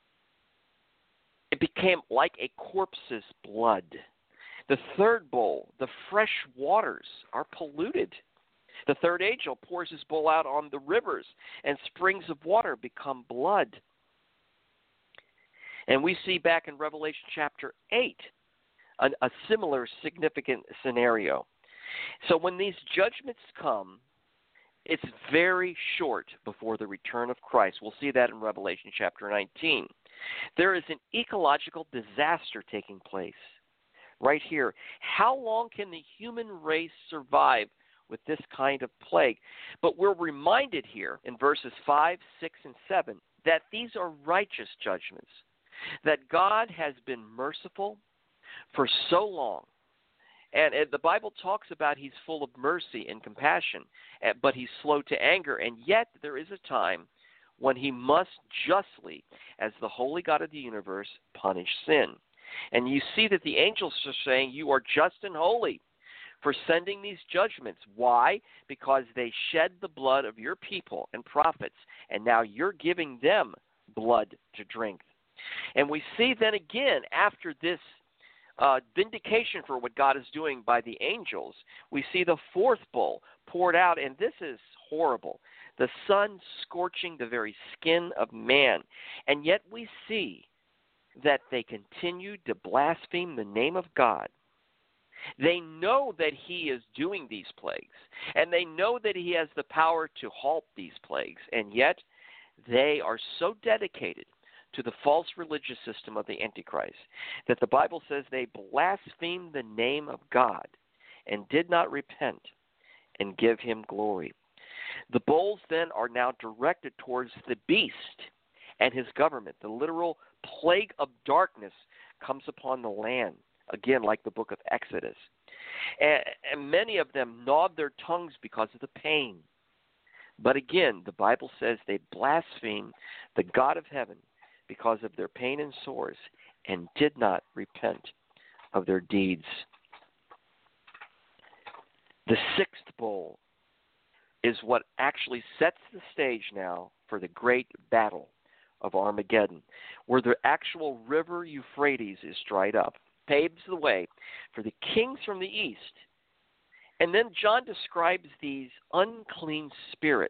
It became like a corpse's blood. The third bowl, the fresh waters are polluted. The third angel pours his bowl out on the rivers, and springs of water become blood. And we see back in Revelation chapter 8, a similar significant scenario. So when these judgments come, it's very short before the return of Christ. We'll see that in Revelation chapter 19. There is an ecological disaster taking place right here. How long can the human race survive with this kind of plague? But we're reminded here in verses 5, 6, and 7 that these are righteous judgments, that God has been merciful for so long. And the Bible talks about he's full of mercy and compassion, but he's slow to anger. And yet there is a time when he must justly, as the holy God of the universe, punish sin. And you see that the angels are saying, you are just and holy for sending these judgments. Why? Because they shed the blood of your people and prophets, and now you're giving them blood to drink. And we see then again, after this vindication for what God is doing by the angels, we see the fourth bowl poured out, and this is horrible. The sun scorching the very skin of man. And yet we see that they continued to blaspheme the name of God. They know that he is doing these plagues, and they know that he has the power to halt these plagues, and yet they are so dedicated to the false religious system of the Antichrist that the Bible says they blasphemed the name of God and did not repent and give him glory. The bowls then are now directed towards the beast and his government. The literal plague of darkness comes upon the land, again, like the book of Exodus. And many of them gnawed their tongues because of the pain. But again, the Bible says they blasphemed the God of heaven because of their pain and sores and did not repent of their deeds. The sixth bowl is what actually sets the stage now for the great battle of Armageddon, where the actual river Euphrates is dried up, paves the way for the kings from the east. And then John describes these unclean spirits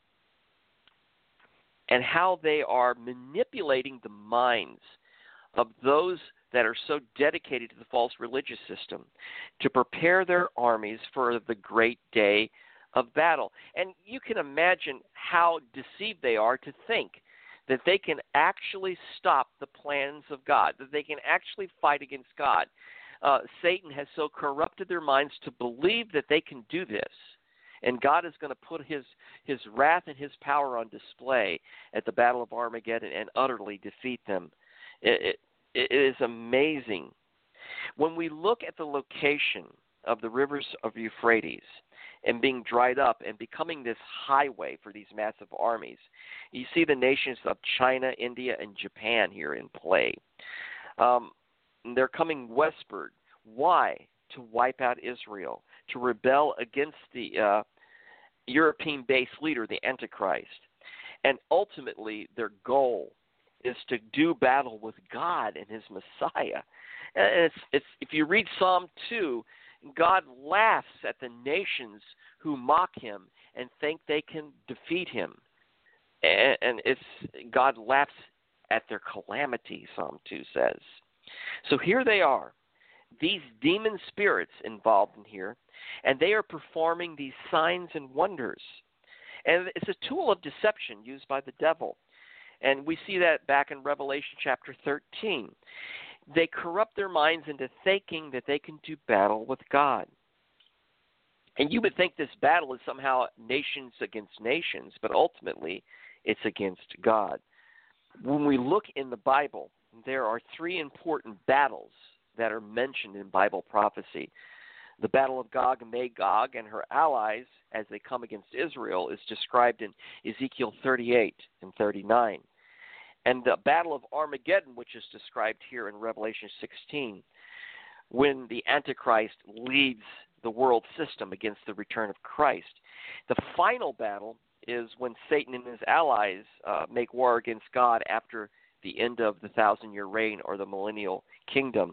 and how they are manipulating the minds of those that are so dedicated to the false religious system to prepare their armies for the great day of battle. And you can imagine how deceived they are to think that they can actually stop the plans of God, that they can actually fight against God. Satan has so corrupted their minds to believe that they can do this, and God is going to put his wrath and his power on display at the Battle of Armageddon and utterly defeat them. It is amazing. When we look at the location of the rivers of Euphrates and being dried up and becoming this highway for these massive armies, you see the nations of China, India, and Japan here in play. They're coming westward. Why? To wipe out Israel, to rebel against the European-based leader, the Antichrist. And ultimately, their goal is to do battle with God and his Messiah. And it's if you read Psalm 2, God laughs at the nations who mock him and think they can defeat him. And God laughs at their calamity, Psalm 2 says. So here they are, these demon spirits involved in here, and they are performing these signs and wonders. And it's a tool of deception used by the devil. And we see that back in Revelation chapter 13. They corrupt their minds into thinking that they can do battle with God. And you would think this battle is somehow nations against nations, but ultimately it's against God. When we look in the Bible, there are three important battles that are mentioned in Bible prophecy. The battle of Gog and Magog and her allies as they come against Israel is described in Ezekiel 38 and 39. And the battle of Armageddon, which is described here in Revelation 16, when the Antichrist leads the world system against the return of Christ. The final battle is when Satan and his allies make war against God after the end of the 1,000-year reign or the millennial kingdom.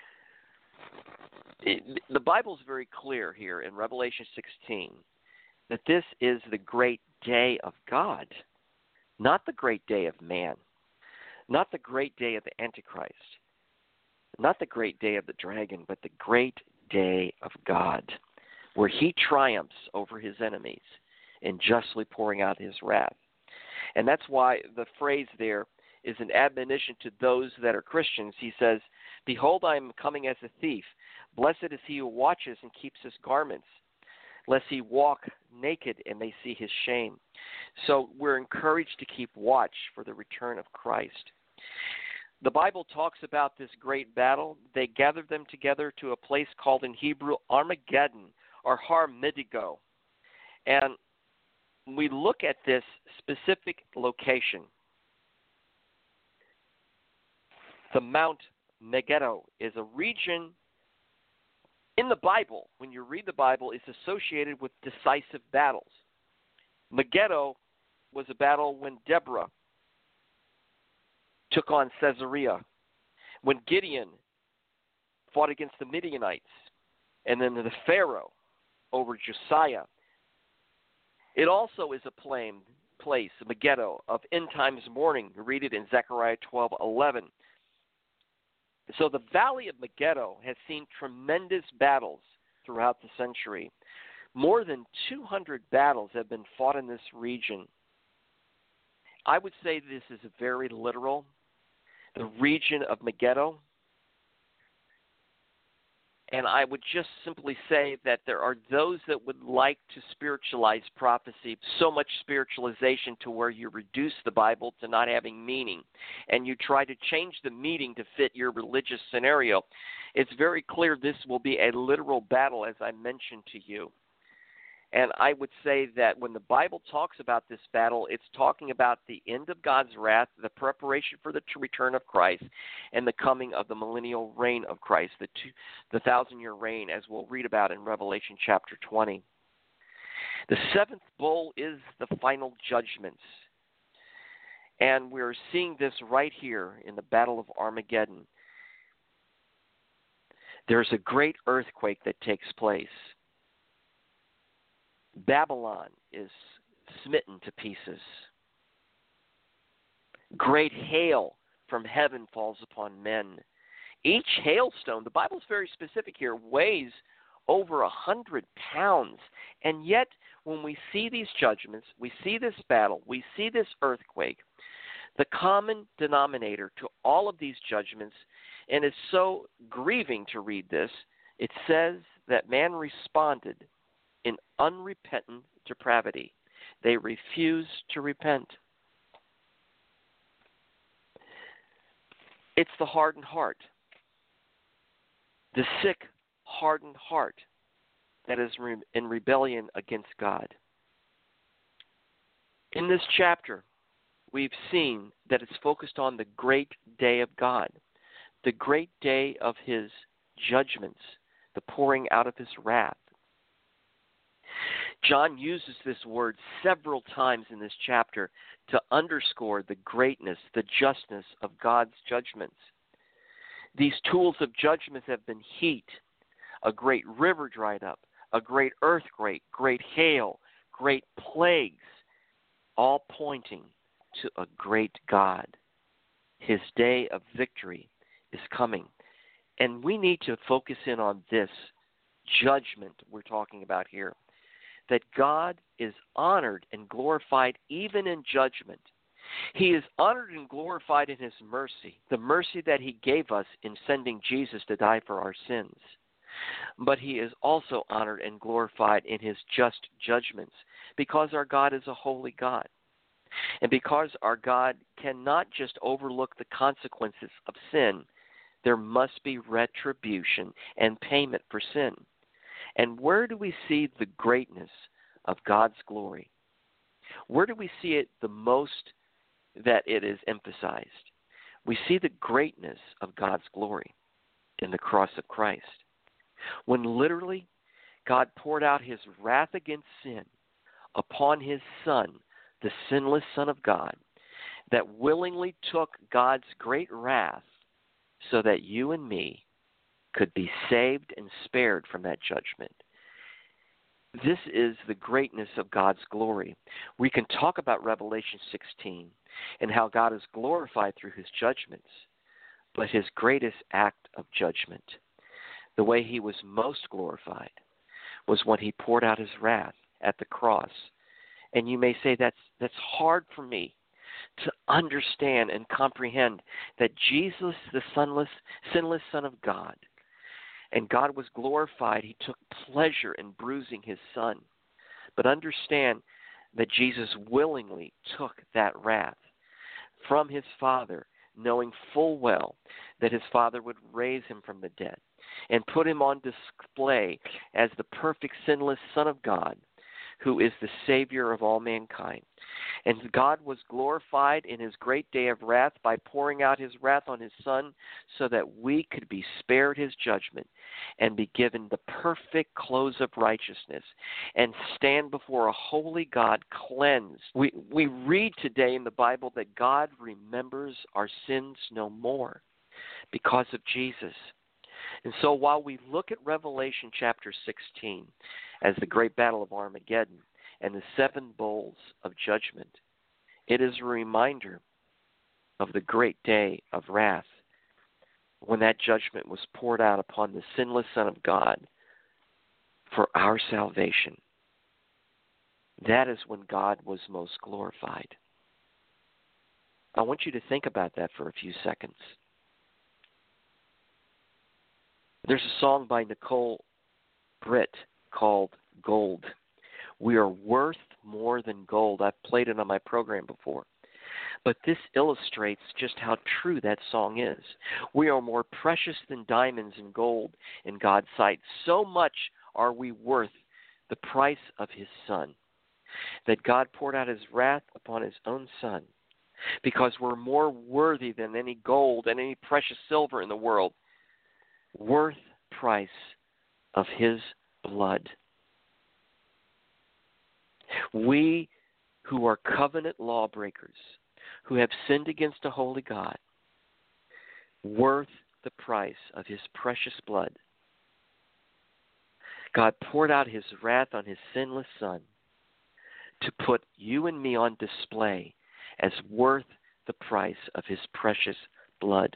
The Bible is very clear here in Revelation 16 that this is the great day of God, not the great day of man, not the great day of the Antichrist, not the great day of the dragon, but the great day of God, where he triumphs over his enemies and justly pouring out his wrath. And that's why the phrase there is an admonition to those that are Christians. He says, "Behold, I am coming as a thief. Blessed is he who watches and keeps his garments, lest he walk naked and they see his shame." So we're encouraged to keep watch for the return of Christ. The Bible talks about this great battle. They gathered them together to a place called in Hebrew Armageddon or Har Megiddo. And we look at this specific location. The Mount Megiddo is a region in the Bible, when you read the Bible, is associated with decisive battles. Megiddo was a battle when Deborah took on Caesarea, when Gideon fought against the Midianites, and then the Pharaoh over Josiah. It also is a place, Megiddo, of end times mourning. You read it in Zechariah 12:11. So the Valley of Megiddo has seen tremendous battles throughout the century. More than 200 battles have been fought in this region. I would say this is very literal. The region of Megiddo. And I would just simply say that there are those that would like to spiritualize prophecy, so much spiritualization to where you reduce the Bible to not having meaning, and you try to change the meaning to fit your religious scenario. It's very clear this will be a literal battle, as I mentioned to you. And I would say that when the Bible talks about this battle, it's talking about the end of God's wrath, the preparation for the return of Christ, and the coming of the millennial reign of Christ, the 1,000-year reign, as we'll read about in Revelation chapter 20. The seventh bowl is the final judgments. And we're seeing this right here in the Battle of Armageddon. There's a great earthquake that takes place. Babylon is smitten to pieces. Great hail from heaven falls upon men. Each hailstone, the Bible's very specific here, weighs over 100 pounds. And yet, when we see these judgments, we see this battle, we see this earthquake, the common denominator to all of these judgments, and it's so grieving to read this, it says that man responded in unrepentant depravity. They refuse to repent. It's the hardened heart, the sick, hardened heart that is in rebellion against God. In this chapter, we've seen that it's focused on the great day of God, the great day of his judgments, the pouring out of his wrath. John uses this word several times in this chapter to underscore the greatness, the justness of God's judgments. These tools of judgment have been heat, a great river dried up, a great earthquake, great hail, great plagues, all pointing to a great God. His day of victory is coming. And we need to focus in on this judgment we're talking about here, that God is honored and glorified even in judgment. He is honored and glorified in his mercy, the mercy that he gave us in sending Jesus to die for our sins. But he is also honored and glorified in his just judgments, because our God is a holy God. And because our God cannot just overlook the consequences of sin, there must be retribution and payment for sin. And where do we see the greatness of God's glory? Where do we see it the most that it is emphasized? We see the greatness of God's glory in the cross of Christ, when literally God poured out his wrath against sin upon his Son, the sinless Son of God, that willingly took God's great wrath so that you and me could be saved and spared from that judgment. This is the greatness of God's glory. We can talk about Revelation 16 and how God is glorified through his judgments, but his greatest act of judgment, the way he was most glorified, was when he poured out his wrath at the cross. And you may say that's hard for me to understand and comprehend, that Jesus, the sinless Son of God, and God was glorified. He took pleasure in bruising his Son. But understand that Jesus willingly took that wrath from his Father, knowing full well that his Father would raise him from the dead and put him on display as the perfect sinless Son of God, who is the Savior of all mankind. And God was glorified in his great day of wrath by pouring out his wrath on his Son so that we could be spared his judgment and be given the perfect clothes of righteousness and stand before a holy God cleansed. We read today in the Bible that God remembers our sins no more because of Jesus. And so while we look at Revelation chapter 16 as the great battle of Armageddon and the seven bowls of judgment, it is a reminder of the great day of wrath when that judgment was poured out upon the sinless Son of God for our salvation. That is when God was most glorified. I want you to think about that for a few seconds. There's a song by Nicole Britt called Gold. We are worth more than gold. I've played it on my program before. But this illustrates just how true that song is. We are more precious than diamonds and gold in God's sight. So much are we worth the price of his Son, that God poured out his wrath upon his own Son, because we're more worthy than any gold and any precious silver in the world, worth price of his blood. We who are covenant lawbreakers, who have sinned against a holy God, worth the price of his precious blood. God poured out his wrath on his sinless Son to put you and me on display as worth the price of his precious blood.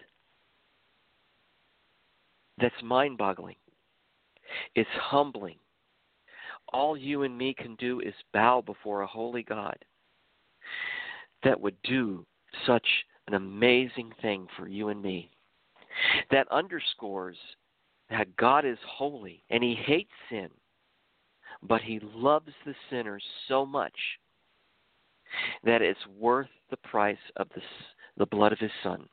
That's mind-boggling. It's humbling. All you and me can do is bow before a holy God that would do such an amazing thing for you and me. That underscores that God is holy and he hates sin, but he loves the sinner so much that it's worth the price of the blood of his Son.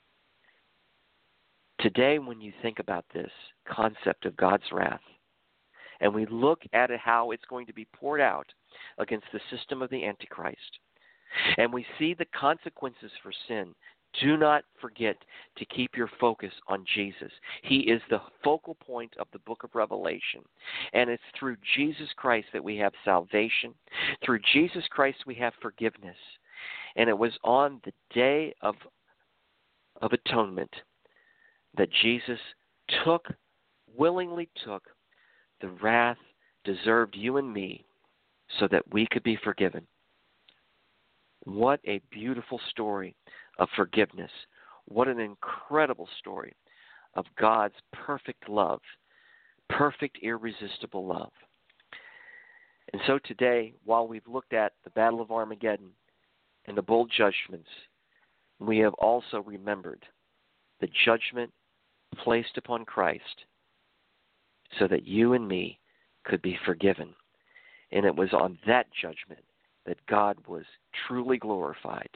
Today, when you think about this concept of God's wrath, and we look at it, how it's going to be poured out against the system of the Antichrist, and we see the consequences for sin, do not forget to keep your focus on Jesus. He is the focal point of the book of Revelation. And it's through Jesus Christ that we have salvation. Through Jesus Christ we have forgiveness. And it was on the day of atonement that Jesus willingly took the wrath deserved you and me so that we could be forgiven. What a beautiful story of forgiveness. What an incredible story of God's perfect love, perfect, irresistible love. And so today, while we've looked at the Battle of Armageddon and the bold judgments, we have also remembered the judgment placed upon Christ so that you and me could be forgiven. And it was on that judgment that God was truly glorified.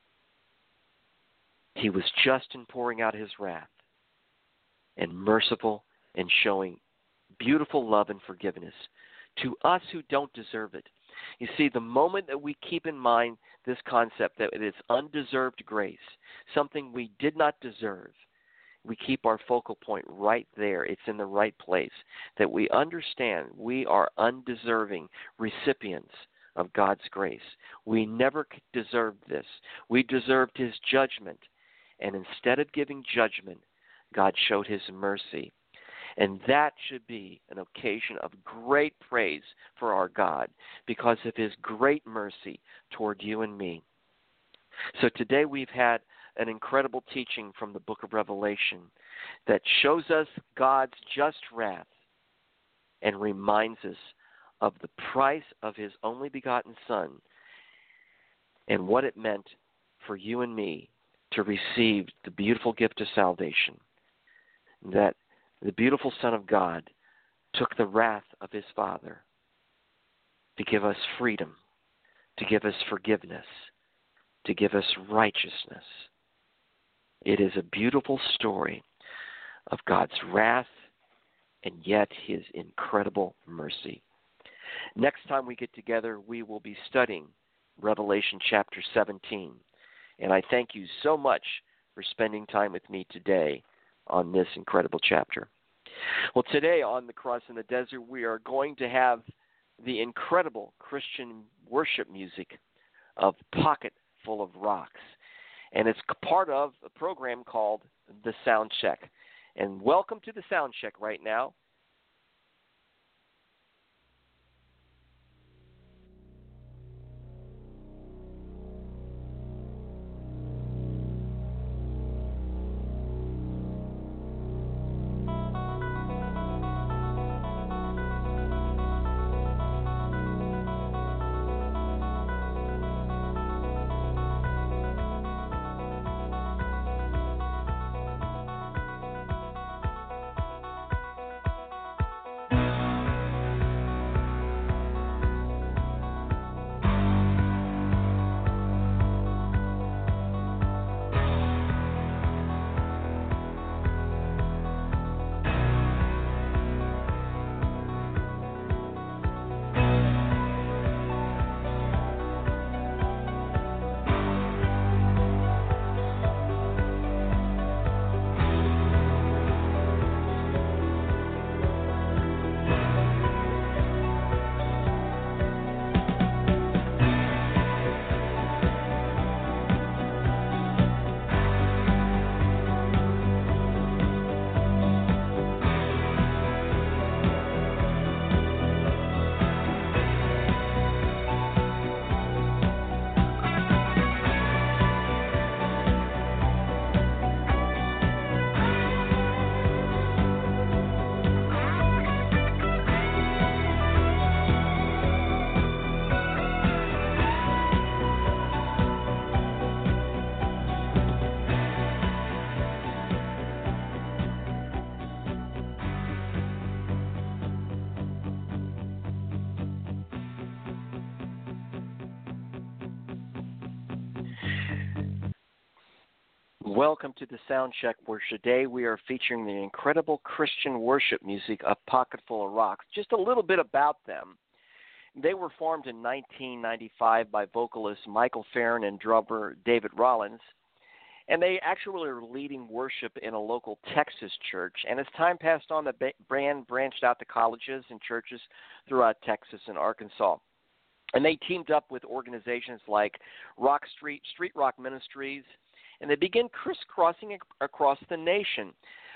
He was just in pouring out his wrath and merciful in showing beautiful love and forgiveness to us who don't deserve it. You see, the moment that we keep in mind this concept that it is undeserved grace, something we did not deserve, we keep our focal point right there. It's in the right place, that we understand we are undeserving recipients of God's grace. We never deserved this. We deserved his judgment. And instead of giving judgment, God showed his mercy. And that should be an occasion of great praise for our God because of his great mercy toward you and me. So today we've had an incredible teaching from the book of Revelation that shows us God's just wrath and reminds us of the price of his only begotten Son and what it meant for you and me to receive the beautiful gift of salvation, that the beautiful Son of God took the wrath of his Father to give us freedom, to give us forgiveness, to give us righteousness. It is a beautiful story of God's wrath and yet his incredible mercy. Next time we get together, we will be studying Revelation chapter 17. And I thank you so much for spending time with me today on this incredible chapter. Well, today on The Cross in the Desert, we are going to have the incredible Christian worship music of Pocket Full of Rocks. And it's part of a program called The Sound Check. And welcome to The Sound Check right now. Welcome to the Soundcheck, where today we are featuring the incredible Christian worship music of Pocketful of Rocks. Just a little bit about them. They were formed in 1995 by vocalist Michael Farron and drummer David Rollins, and they actually were leading worship in a local Texas church. And as time passed on, the band branched out to colleges and churches throughout Texas and Arkansas. And they teamed up with organizations like Rock Street Rock Ministries, and they began crisscrossing across the nation.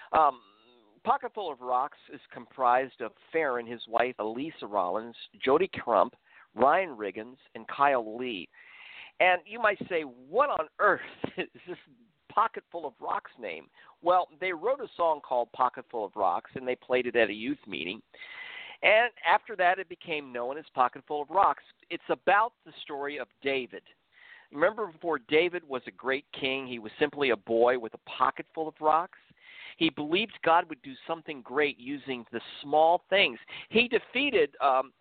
Pocketful of Rocks is comprised of Farron, his wife Elisa Rollins, Jody Crump, Ryan Riggins, and Kyle Lee. And you might say, what on earth is this Pocketful of Rocks name? Well, they wrote a song called Pocketful of Rocks, and they played it at a youth meeting. And after that, it became known as Pocketful of Rocks. It's about the story of David. Remember, before David was a great king, he was simply a boy with a pocket full of rocks. He believed God would do something great using the small things. He defeated,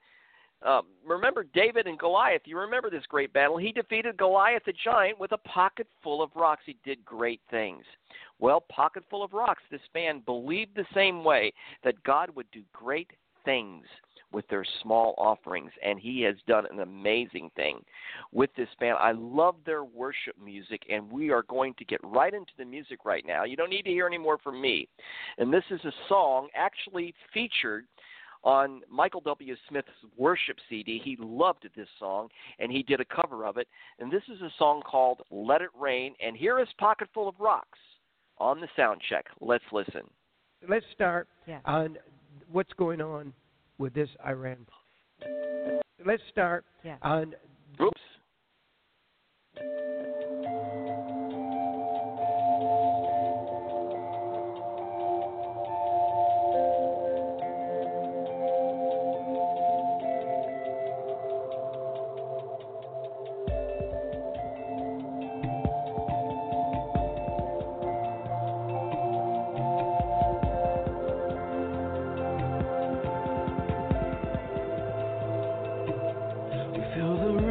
remember David and Goliath. You remember this great battle. He defeated Goliath the giant with a pocket full of rocks. He did great things. Well, Pocketful of Rocks, this band believed the same way, that God would do great things with their small offerings, and he has done an amazing thing with this band. I love their worship music, and we are going to get right into the music right now. You don't need to hear any more from me. And this is a song actually featured on Michael W. Smith's worship CD. He loved this song, and he did a cover of it. And this is a song called Let It Rain, and here is Pocketful of Rocks on the Soundcheck. Let's listen. Let's start on what's going on with this Iran. Let's start on. Oops. Feel the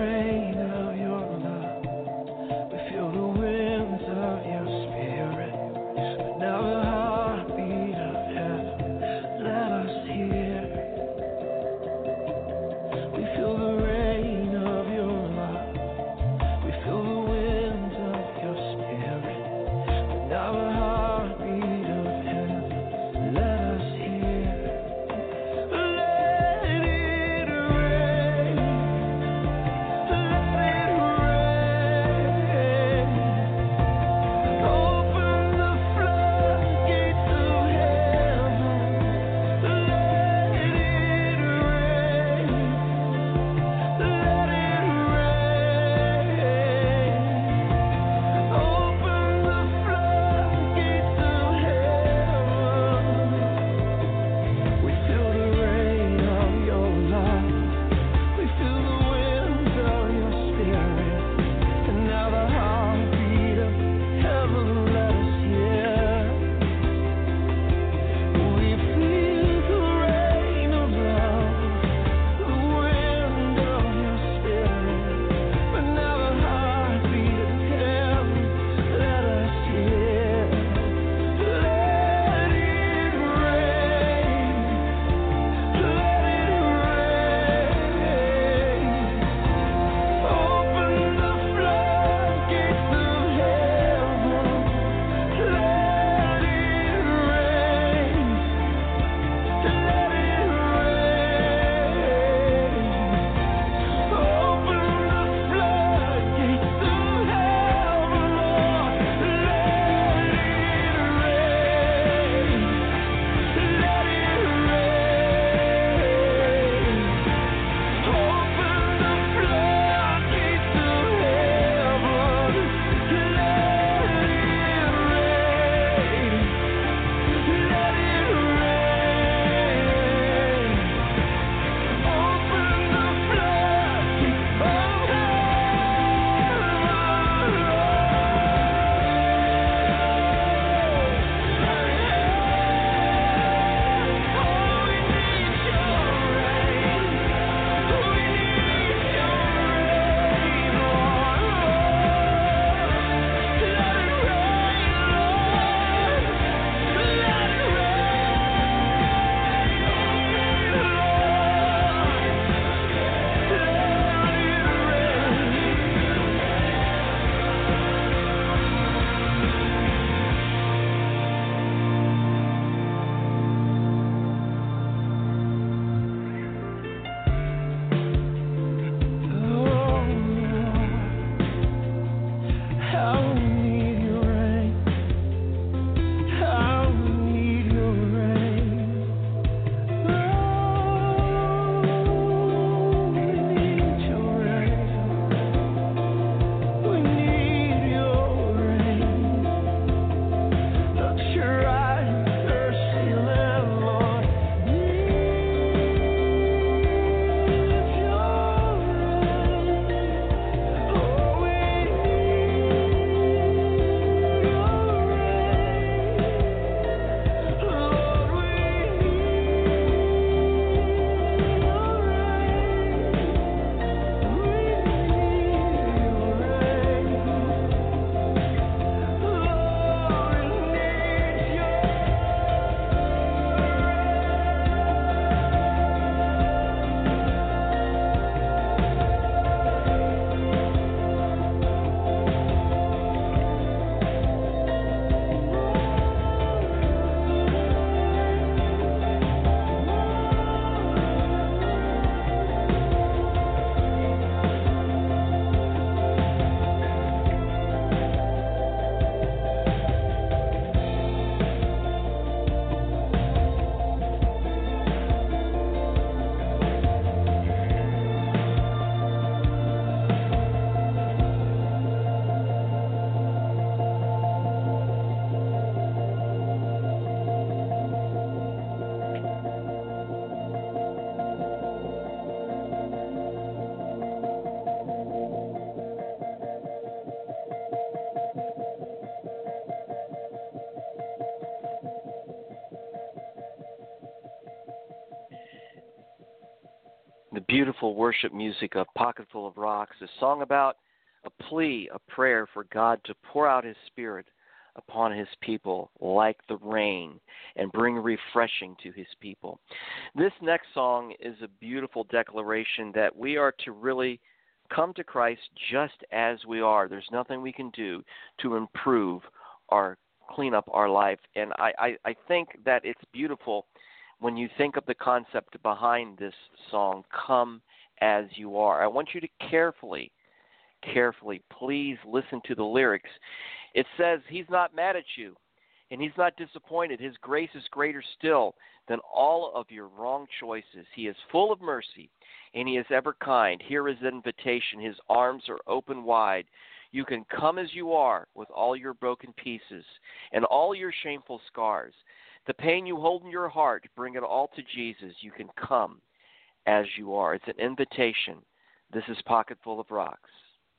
the beautiful worship music of Pocketful of Rocks, a song about a plea, a prayer for God to pour out His Spirit upon His people like the rain and bring refreshing to His people. This next song is a beautiful declaration that we are to really come to Christ just as we are. There's nothing we can do to improve or clean up our life. And I think that it's beautiful when you think of the concept behind this song, Come As You Are. I want you to carefully, please listen to the lyrics. It says, He's not mad at you, and He's not disappointed. His grace is greater still than all of your wrong choices. He is full of mercy, and He is ever kind. Here is the invitation. His arms are open wide. You can come as you are with all your broken pieces and all your shameful scars. The pain you hold in your heart, bring it all to Jesus. You can come as you are. It's an invitation. This is Pocketful of Rocks.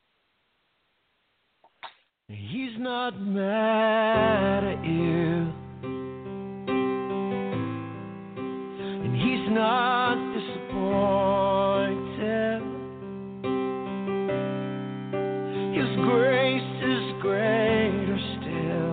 He's not mad at you, and He's not disappointed. His grace is greater still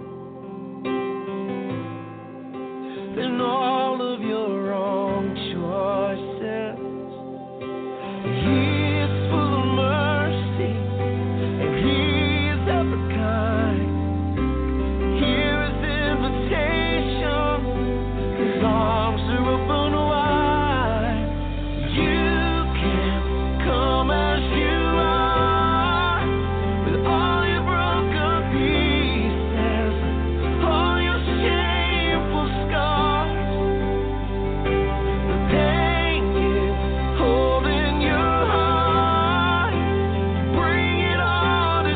than all of your wrong choices. He is full of mercy, and He is ever kind. Here is the invitation. His arms are open wide. You can come as you are, with all your broken pieces, all your shameful scars. The pain you hold in your heart, bring it all to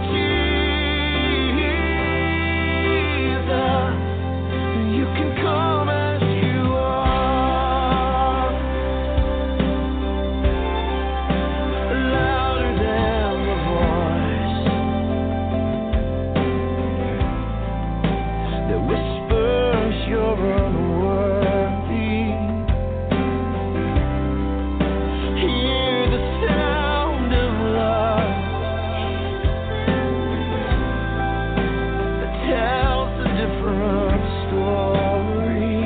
Jesus. You can come as you are, louder than the voice that whispers you're unworthy. Hear the sound of love that tells a different story,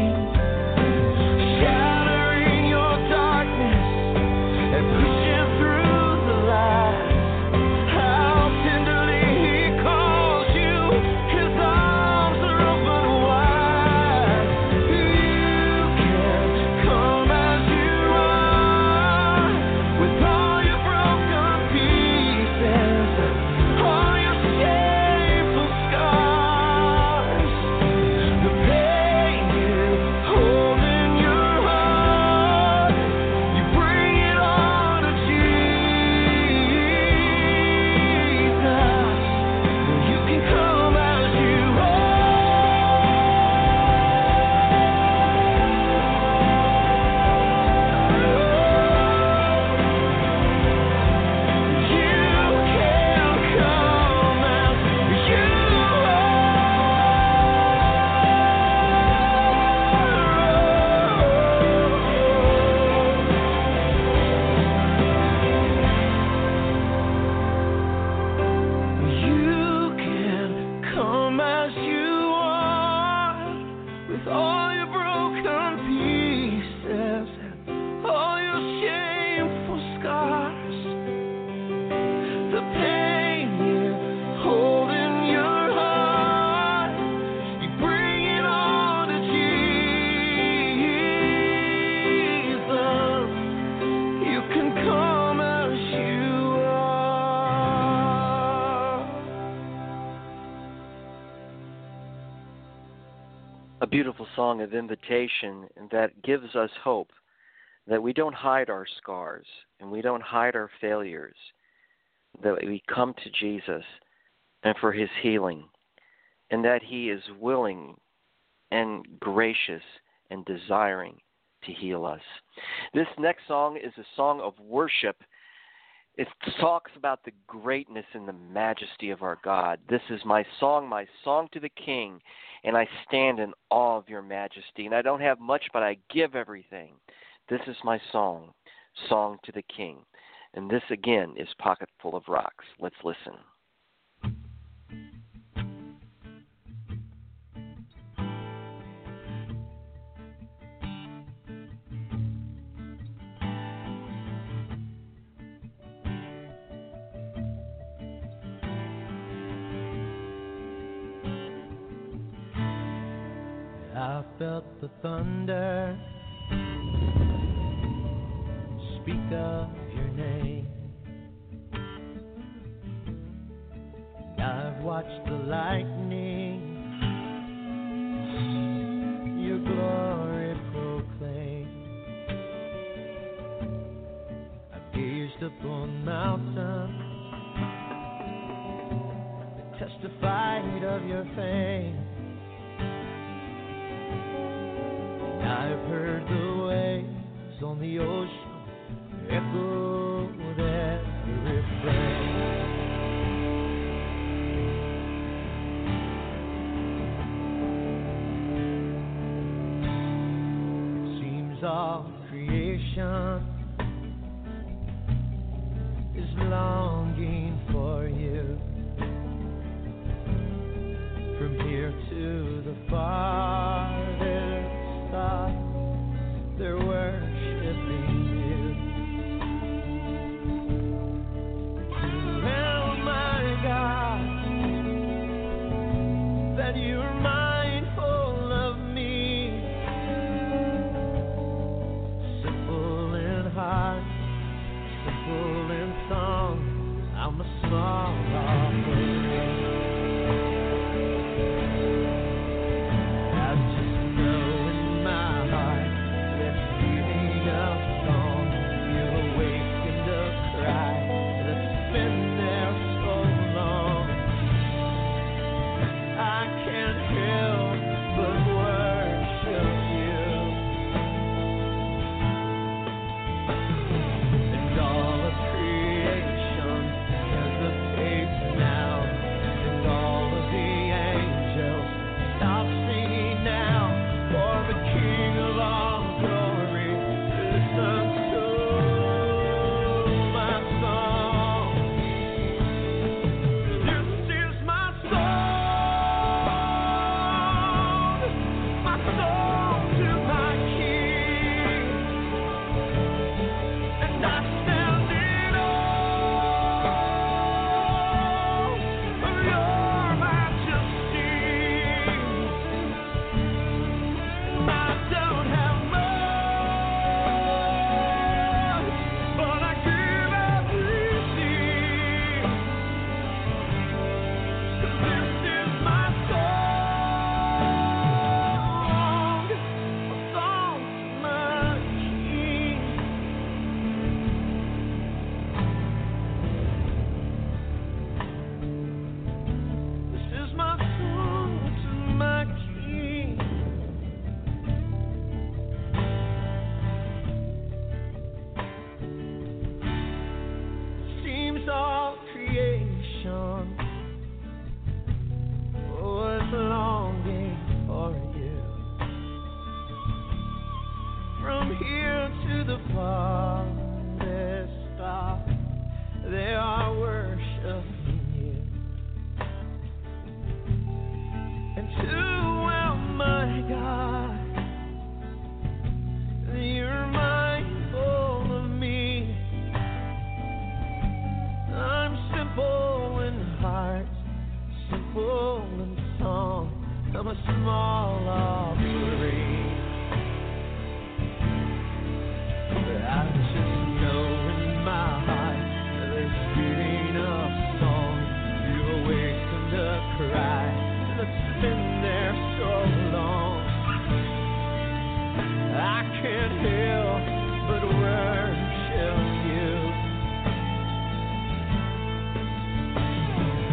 shattering your darkness and pushing through the light. How tenderly He calls you. His arms are open wide. You can come as you are, with all your broken pieces, all your shameful scars. The pain you hold in your heart, you bring it all to Jesus. You can come as you with all your broken pieces, all your shameful scars. The pain you hold in your heart, you bring it all to Jesus. You can come as you are. A beautiful song of invitation that gives us hope that we don't hide our scars and we don't hide our failures, that we come to Jesus and for His healing, and that He is willing and gracious and desiring to heal us. This next song is a song of worship. It talks about the greatness and the majesty of our God. This is my song to the King, and I stand in awe of your majesty. And I don't have much, but I give everything. This is my song Song to the King. And this again is Pocket Full of Rocks. Let's listen. I felt the thunder speak of your name. I've watched the lightning your glory proclaim. I've gazed upon mountains that testified of your fame. I've heard the waves on the ocean echo that refrain. It seems all creation is longing for you. From here to the farthest side, they're worshiping you. Oh my God, that you're mindful of me. Simple in heart, simple in song, I'm a small offering.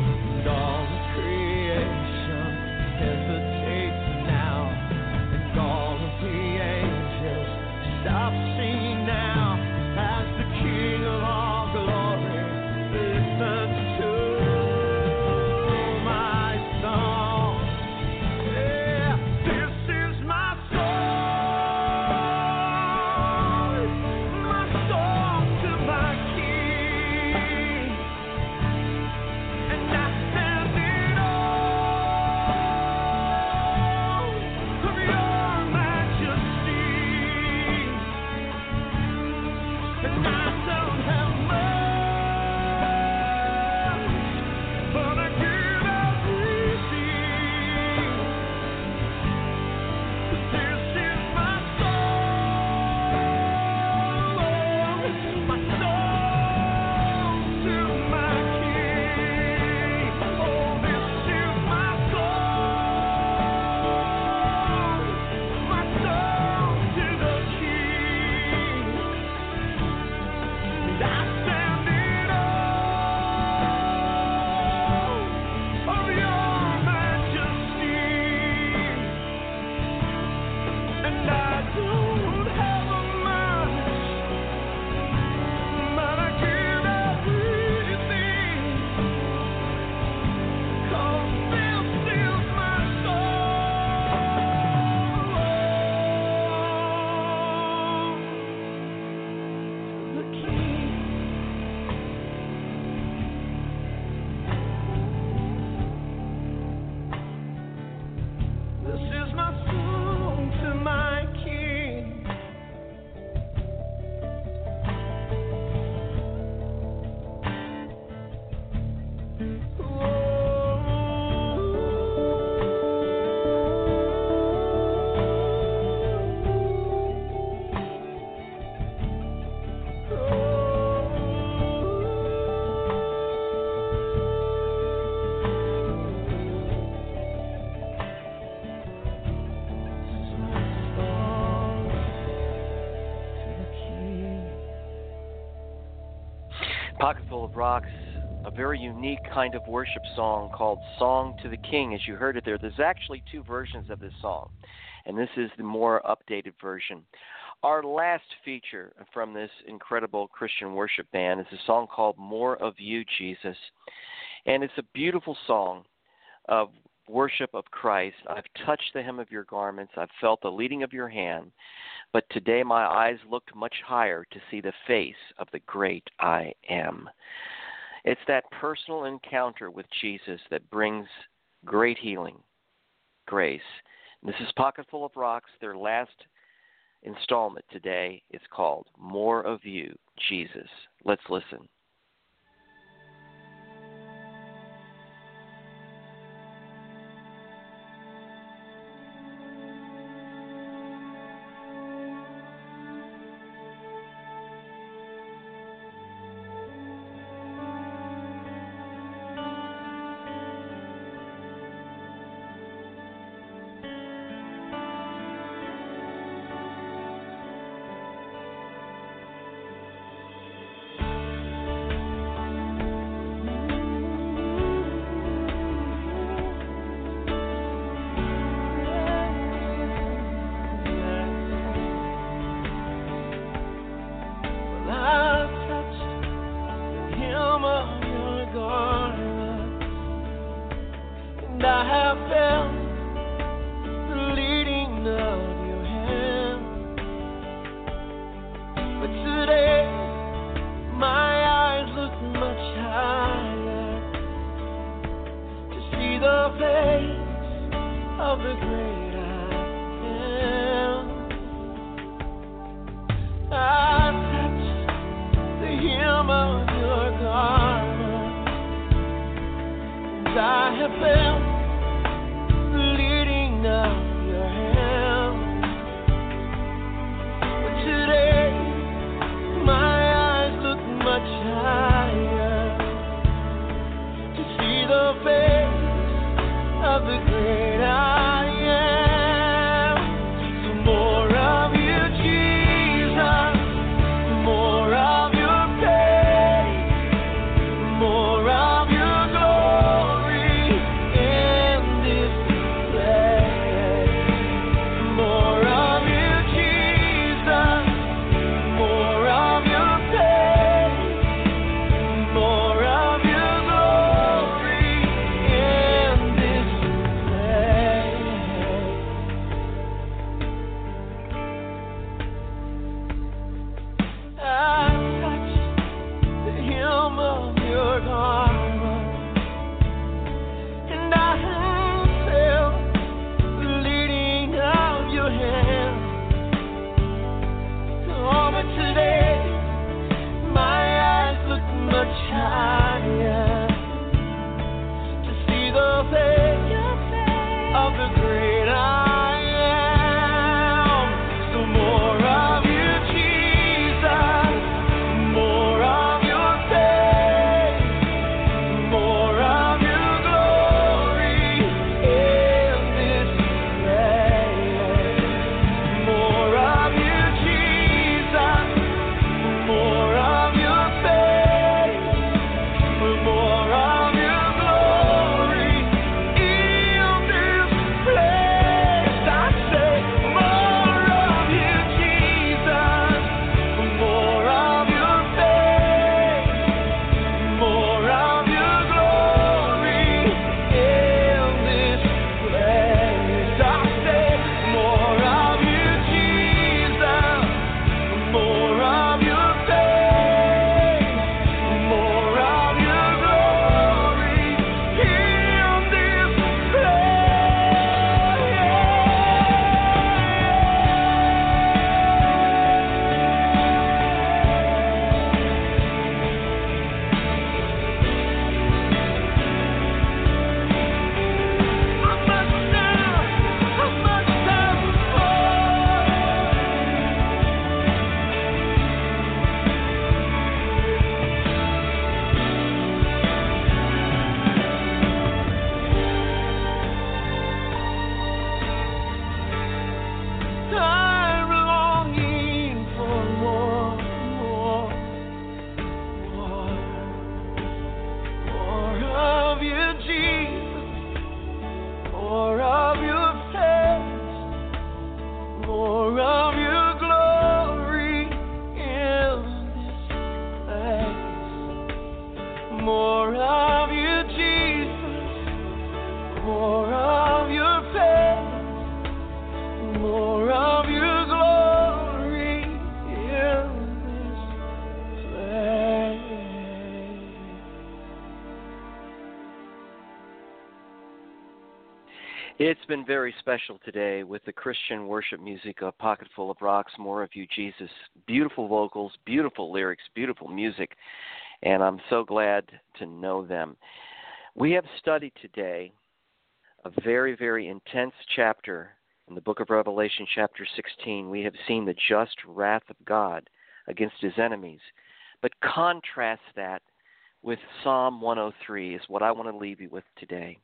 All Pocketful of Rocks, a very unique kind of worship song called Song to the King. As you heard it there, there's actually two versions of this song, and this is the more updated version. Our last feature from this incredible Christian worship band is a song called More of You, Jesus. And it's a beautiful song of worship of Christ. I've touched the hem of your garments. I've felt the leading of your hand. But today my eyes looked much higher to see the face of the great I Am. It's that personal encounter with Jesus that brings great healing, grace. And this is Pocketful of Rocks. Their last installment today is called More of You, Jesus. Let's listen. More of your glory. More of you, Jesus. More of your face. More of your glory in this place. It's been very special today with the Christian worship music, A Pocket Full of Rocks, More of You, Jesus. Beautiful vocals, beautiful lyrics, beautiful music, and I'm so glad to know them. We have studied today a very, very intense chapter in the book of Revelation, chapter 16. We have seen the just wrath of God against his enemies, but contrast that with Psalm 103 is what I want to leave you with today.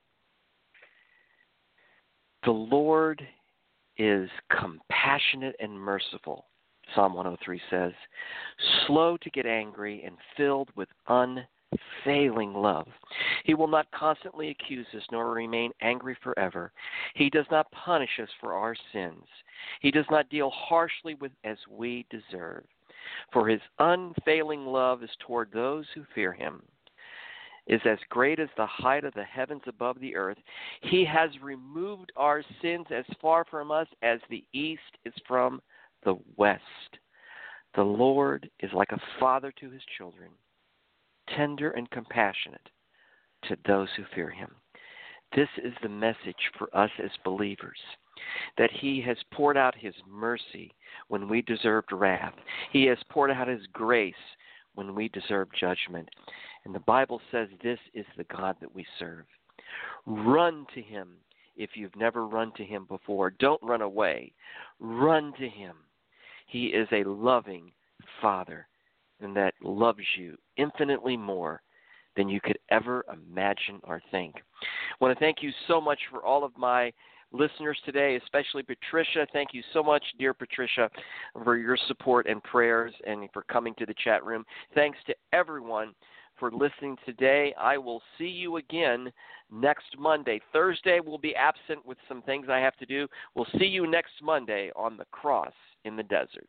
The Lord is compassionate and merciful, Psalm 103 says, slow to get angry and filled with unfailing love. He will not constantly accuse us nor remain angry forever. He does not punish us for our sins. He does not deal harshly with as we deserve. For his unfailing love is toward those who fear him, is as great as the height of the heavens above the earth. He has removed our sins as far from us as the east is from the west. The Lord is like a father to his children, tender and compassionate to those who fear him. This is the message for us as believers, that he has poured out his mercy when we deserved wrath. He has poured out his grace when we deserve judgment. And the Bible says this is the God that we serve. Run to him if you've never run to him before. Don't run away. Run to him. He is a loving Father, and that loves you infinitely more than you could ever imagine or think. I want to thank you so much for all of my listeners today, especially Patricia. Thank you so much, dear Patricia, for your support and prayers and for coming to the chat room. Thanks to everyone for listening today. I will see you again next Monday. Thursday will be absent with some things I have to do. We'll see you next Monday on the Cross in the Desert.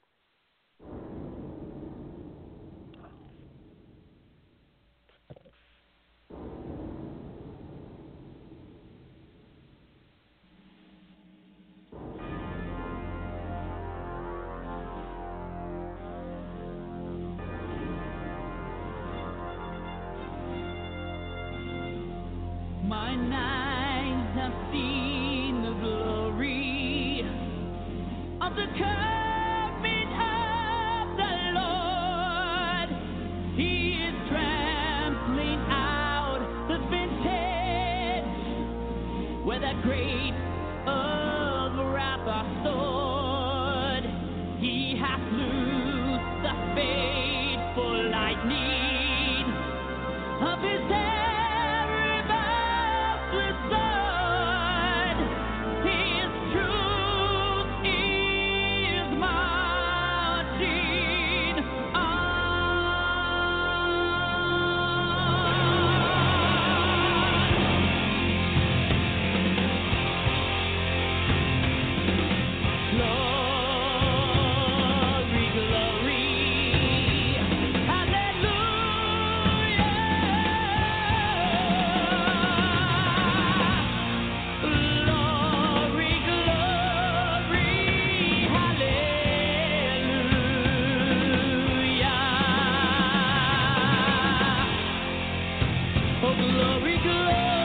Mine eyes have seen the glory of the coming of the Lord. He is trampling out the vintage where that great of wrath are stored. He hath loosed the fateful lightning of his hand. Glory, glory.